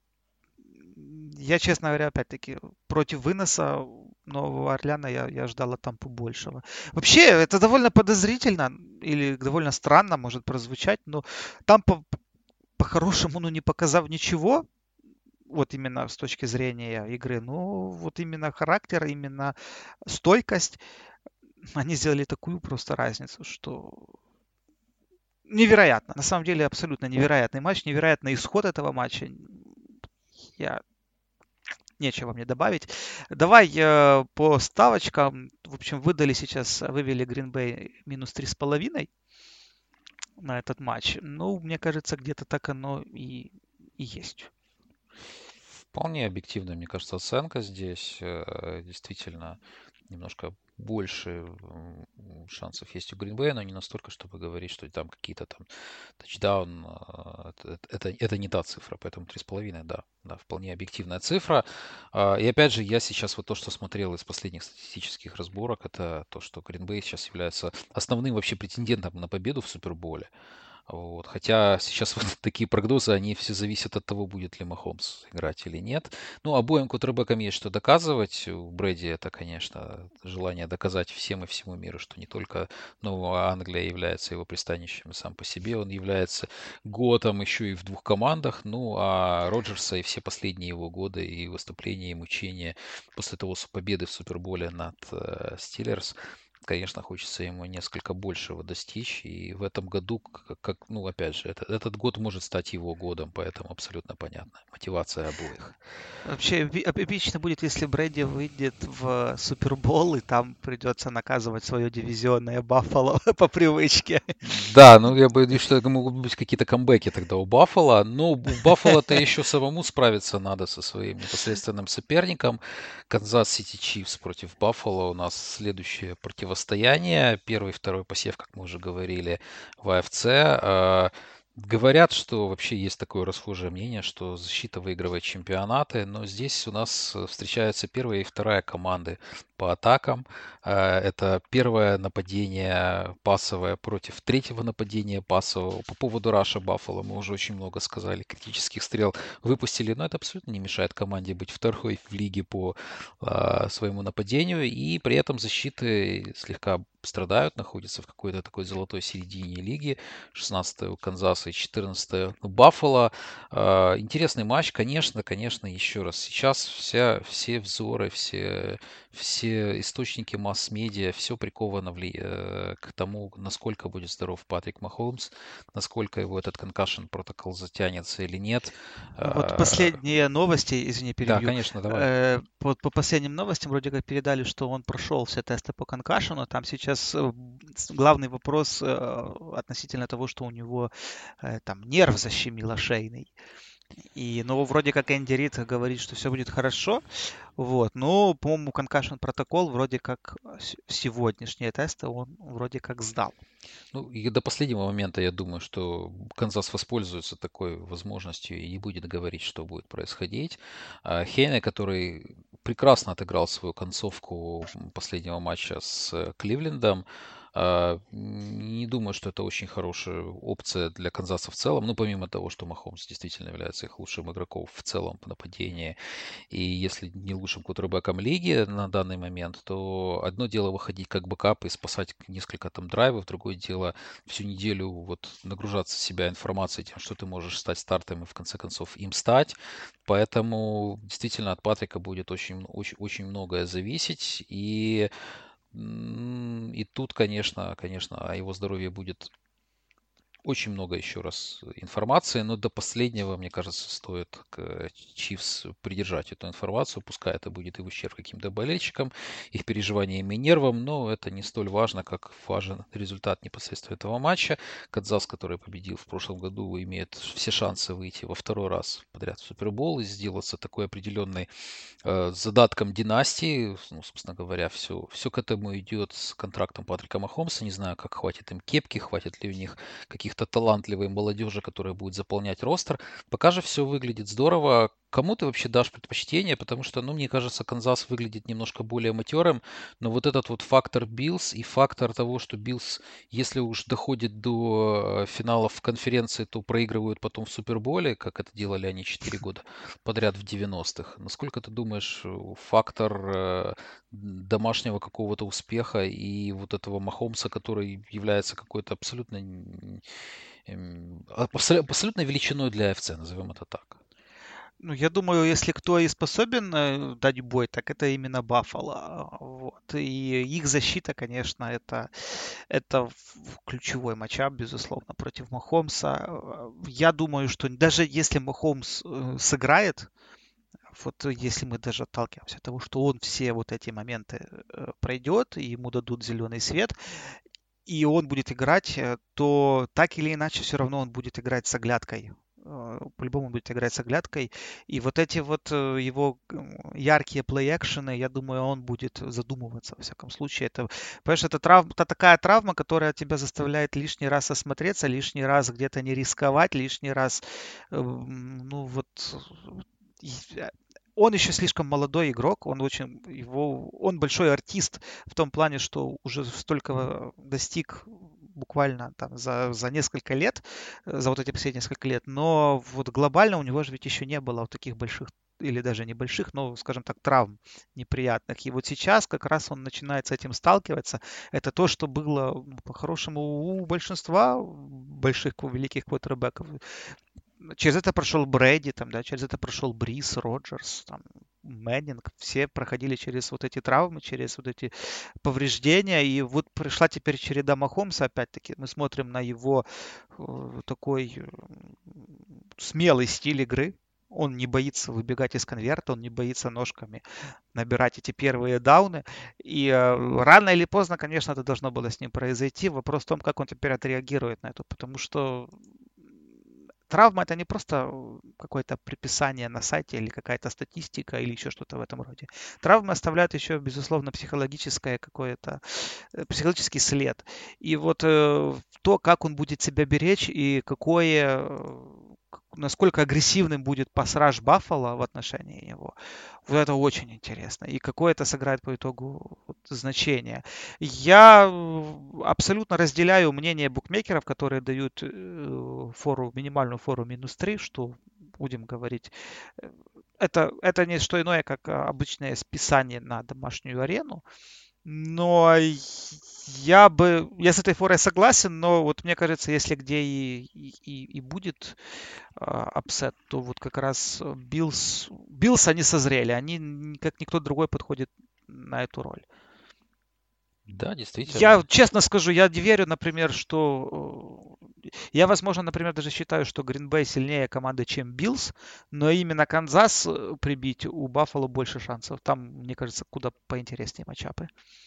я, честно говоря, опять-таки, против выноса Нового Орлеана я ждал от Тампы большего. Вообще, это довольно подозрительно или довольно странно может прозвучать, но Тампа по-хорошему, ну, не показав ничего, вот именно с точки зрения игры, ну, вот именно характер, именно стойкость, они сделали такую просто разницу, что невероятно. На самом деле, абсолютно невероятный матч, невероятный исход этого матча. Я Нечего мне добавить. Давай по ставочкам. В общем, вывели Green Bay минус 3,5 на этот матч. Ну, мне кажется, где-то так оно и есть. вполне объективная, мне кажется, оценка здесь. Действительно, немножко больше шансов есть у Гринбея, но не настолько, чтобы говорить, что там какие-то там тачдаун. Это не та цифра, поэтому 3,5, да. Да, вполне объективная цифра. И опять же, я сейчас вот то, что смотрел из последних статистических разборок, это то, что Гринбей сейчас является основным вообще претендентом на победу в Суперболе. Вот. Хотя сейчас вот такие прогнозы, они все зависят от того, будет ли Махомс играть или нет. Ну, обоим квотербекам есть что доказывать. У Брэди это, конечно, желание доказать всем и всему миру, что не только Новая Англия является его пристанищем сам по себе, он является готом еще и в двух командах. Ну, а Роджерса и все последние его годы и выступления, и мучения после того победы в Суперболе над Стиллерс, конечно, хочется ему несколько большего достичь. И в этом году, ну, опять же, этот год может стать его годом, поэтому абсолютно понятно. Мотивация обоих. Вообще эпично будет, если Брэди выйдет в Супербол, и там придется наказывать свое дивизионное Баффало по привычке. Да, ну я боюсь, что это могут быть какие-то камбэки тогда у Баффала. Но у Баффала-то еще самому справиться надо со своим непосредственным соперником. Канзас Сити Чифс против Баффала. У нас следующее противостояние. Первый и второй посев, как мы уже говорили, в АФЦ. Говорят, что вообще есть такое расхожее мнение, что защита выигрывает чемпионаты, но здесь у нас встречаются первая и вторая команды по атакам. Это первое нападение пасовое против третьего нападения пасового. По поводу Раша Баффало мы уже очень много сказали, критических стрел выпустили, но это абсолютно не мешает команде быть второй в лиге по своему нападению, и при этом защиты слегка страдают, находятся в какой-то такой золотой середине лиги. 16 у Канзаса и 14 у Баффало. Интересный матч, конечно, еще раз. Сейчас все взоры, все источники масс-медиа, все приковано к тому, насколько будет здоров Патрик Махомс, насколько его этот конкашн протокол затянется или нет. Ну вот Э, последние новости, извини, Да, перебью. конечно, давай. По последним новостям вроде как передали, что он прошел все тесты по конкашену. Там сейчас главный вопрос относительно того, что у него там нерв защемило шейный. Ну, вроде как Энди Рид говорит, что все будет хорошо. Вот. Но, по-моему, Concussion протокол вроде как сегодняшние тесты он вроде как сдал. Ну, и до последнего момента я думаю, что Канзас воспользуется такой возможностью и не будет говорить, что будет происходить. Хейне, который прекрасно отыграл свою концовку последнего матча с Кливлендом, Не думаю, что это очень хорошая опция для Канзаса в целом. Ну, помимо того, что Махомс действительно является их лучшим игроком в целом по нападению, и если не лучшим квотербеком лиги на данный момент, то одно дело выходить как бэкап и спасать несколько там драйвов, другое дело всю неделю вот нагружаться себя информацией тем, что ты можешь стать стартом и в конце концов им стать. Поэтому действительно от Патрика будет очень многое зависеть. И тут, конечно, о его здоровье будет очень много еще раз информации, но до последнего, мне кажется, стоит Чивс придержать эту информацию. Пускай это будет и в ущерб каким-то болельщикам, их переживаниям и нервам, но это не столь важно, как важен результат непосредственно этого матча. Канзас, который победил в прошлом году, имеет все шансы выйти во второй раз подряд в Супербол и сделаться такой определенной задатком династии. Ну, собственно говоря, все к этому идет с контрактом Патрика Махомса. Не знаю, как хватит им кепки, хватит ли у них каких-то талантливой молодежи, которая будет заполнять ростер. Пока же все выглядит здорово. Кому ты вообще дашь предпочтение? Потому что, ну, мне кажется, Канзас выглядит немножко более матерым, но вот этот вот фактор Биллс и фактор того, что Биллс, если уж доходит до финалов конференции, то проигрывают потом в Суперболе, как это делали они 4 года подряд в 90-х. Насколько ты думаешь, фактор домашнего какого-то успеха и вот этого Махомса, который является какой-то абсолютной величиной для АФЦ, назовем это так? Ну, я думаю, если кто и способен дать бой, так это именно Баффало. Вот. И их защита, конечно, это ключевой матчап, безусловно, против Махомса. Я думаю, что даже если Махомс сыграет, вот если мы даже отталкиваемся от того, что он все вот эти моменты пройдет, и ему дадут зеленый свет, и он будет играть, то так или иначе все равно он будет играть с оглядкой. По-любому он будет играть с оглядкой. И вот эти вот его яркие плей-экшены, я думаю, он будет задумываться, во всяком случае. Это, понимаешь, это такая травма, которая тебя заставляет лишний раз осмотреться, лишний раз где-то не рисковать, лишний раз, ну вот, и, он еще слишком молодой игрок, он большой артист в том плане, что уже столько достиг буквально там за несколько лет, за вот эти последние несколько лет, но вот глобально у него же ведь еще не было вот таких больших или даже небольших, но, скажем так, травм неприятных. И вот сейчас как раз он начинает с этим сталкиваться. Это то, что было по-хорошему у большинства больших, великих квотербеков. Через это прошел Брэди, там, да, через это прошел Брис, Роджерс, там, Мэннинг. Все проходили через вот эти травмы, через вот эти повреждения. И вот пришла теперь череда Махомса, опять-таки. Мы смотрим на его такой смелый стиль игры. Он не боится выбегать из конверта, он не боится ножками набирать эти первые дауны. И рано или поздно, конечно, это должно было с ним произойти. Вопрос в том, как он теперь отреагирует на это. Потому что травма это не просто какое-то приписание на сайте или какая-то статистика или еще что-то в этом роде. Травмы оставляют еще, безусловно, психологическое какое-то, психологический след. И вот то, как он будет себя беречь и насколько агрессивным будет пассаж Баффало в отношении него, вот это очень интересно. И какое это сыграет по итогу вот, значение. Я абсолютно разделяю мнение букмекеров, которые дают минимальную фору -3, что, будем говорить, э, это не что иное, как обычное списание на домашнюю арену. Но я с этой форой согласен, но вот мне кажется, если где и будет апсет, то вот как раз Биллс они созрели, они как никто другой подходит на эту роль. Да, Я действительно. честно скажу, я не верю, например, что я, возможно, например, даже считаю, что Грин-Бэй сильнее команды, чем Биллс, но именно Канзас прибить у Баффало больше шансов. Там, мне кажется, куда поинтереснее матчапы.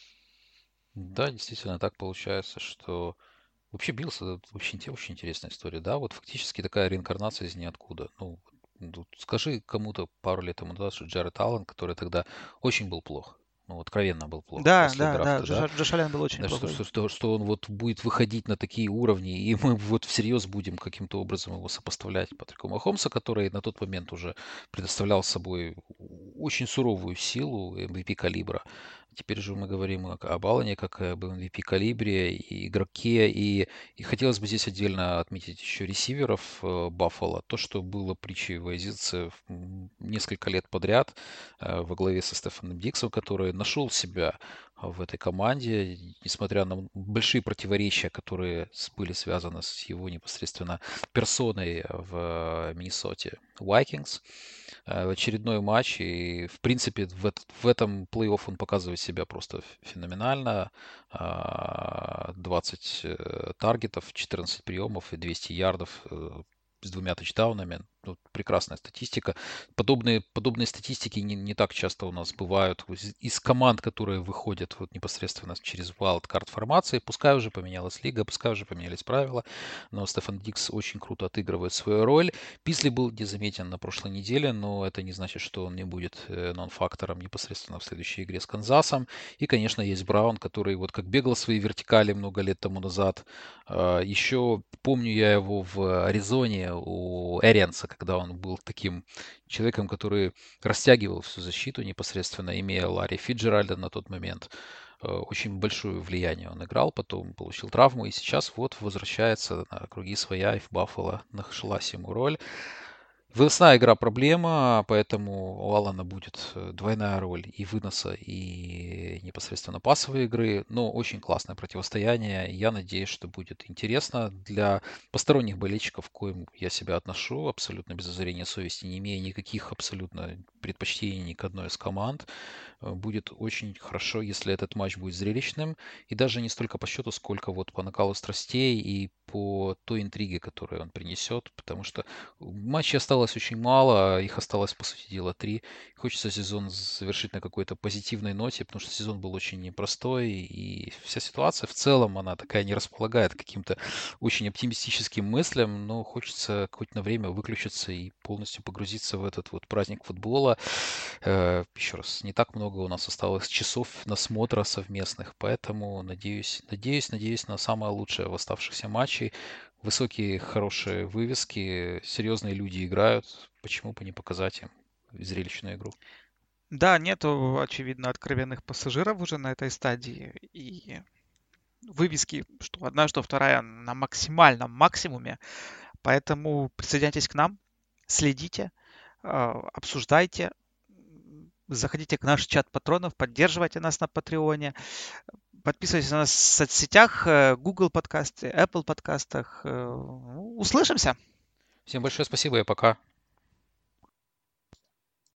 Да, действительно так получается, что вообще Биллс это очень интересная история, да, вот фактически такая реинкарнация из ниоткуда. Ну, вот скажи кому-то пару лет тому назад, что Джаред Аллен, который тогда очень был плох, ну, откровенно был плох Да, после да, да, драфта, да, Джош Аллен был очень да, плохой. что он вот будет выходить на такие уровни, и мы вот всерьез будем каким-то образом его сопоставлять Патрику Махомса, который на тот момент уже предоставлял собой очень суровую силу MVP калибра. Теперь же мы говорим об Алане как об MVP калибре и игроке. И хотелось бы здесь отдельно отметить еще ресиверов Баффало. То, что было притчей во языце несколько лет подряд во главе со Стефаном Диксом, который нашел себя в этой команде, несмотря на большие противоречия, которые были связаны с его непосредственно персоной в Миннесоте Vikings. Очередной матч, и в принципе в этом плей-офф он показывает себя просто феноменально. 20 таргетов, 14 приемов и 200 ярдов с 2 тачдаунами. Ну, прекрасная статистика. Подобные статистики не так часто у нас бывают из команд, которые выходят вот непосредственно через wildcard формации. Пускай уже поменялась лига, пускай уже поменялись правила, но Стефан Дикс очень круто отыгрывает свою роль. Писли был незаметен на прошлой неделе, но это не значит, что он не будет нон-фактором непосредственно в следующей игре с Канзасом. И, конечно, есть Браун, который вот как бегал свои вертикали много лет тому назад. Еще помню я его в Аризоне у Эрианса, когда он был таким человеком, который растягивал всю защиту непосредственно, имея Ларри Фиджеральда на тот момент. Очень большое влияние он играл, потом получил травму, и сейчас вот возвращается на круги своя, и в Баффало нашлась ему роль. Выносная игра проблема, поэтому у Алана будет двойная роль и выноса, и непосредственно пасовой игры. Но очень классное противостояние. Я надеюсь, что будет интересно для посторонних болельщиков, к коим я себя отношу, абсолютно без зазрения совести, не имея никаких абсолютно предпочтений ни к одной из команд. Будет очень хорошо, если этот матч будет зрелищным. И даже не столько по счету, сколько вот по накалу страстей и по той интриге, которую он принесет. Потому что матчей осталось очень мало, их осталось, по сути дела, 3. Хочется сезон завершить на какой-то позитивной ноте, потому что сезон был очень непростой, и вся ситуация в целом, она такая не располагает к каким-то очень оптимистическим мыслям, но хочется хоть на время выключиться и полностью погрузиться в этот вот праздник футбола. Еще раз, не так много у нас осталось часов насмотра совместных, поэтому надеюсь на самое лучшее в оставшихся матчей. Высокие, хорошие вывески, серьезные люди играют. Почему бы не показать им зрелищную игру? Да, нету, очевидно, откровенных пассажиров уже на этой стадии. И вывески, что одна, что вторая, на максимальном максимуме. Поэтому присоединяйтесь к нам, следите, обсуждайте, заходите к наш чат патронов, поддерживайте нас на Патреоне, подписывайтесь на нас в соцсетях, Google подкасты, Apple подкастах. Услышимся! Всем большое спасибо и пока.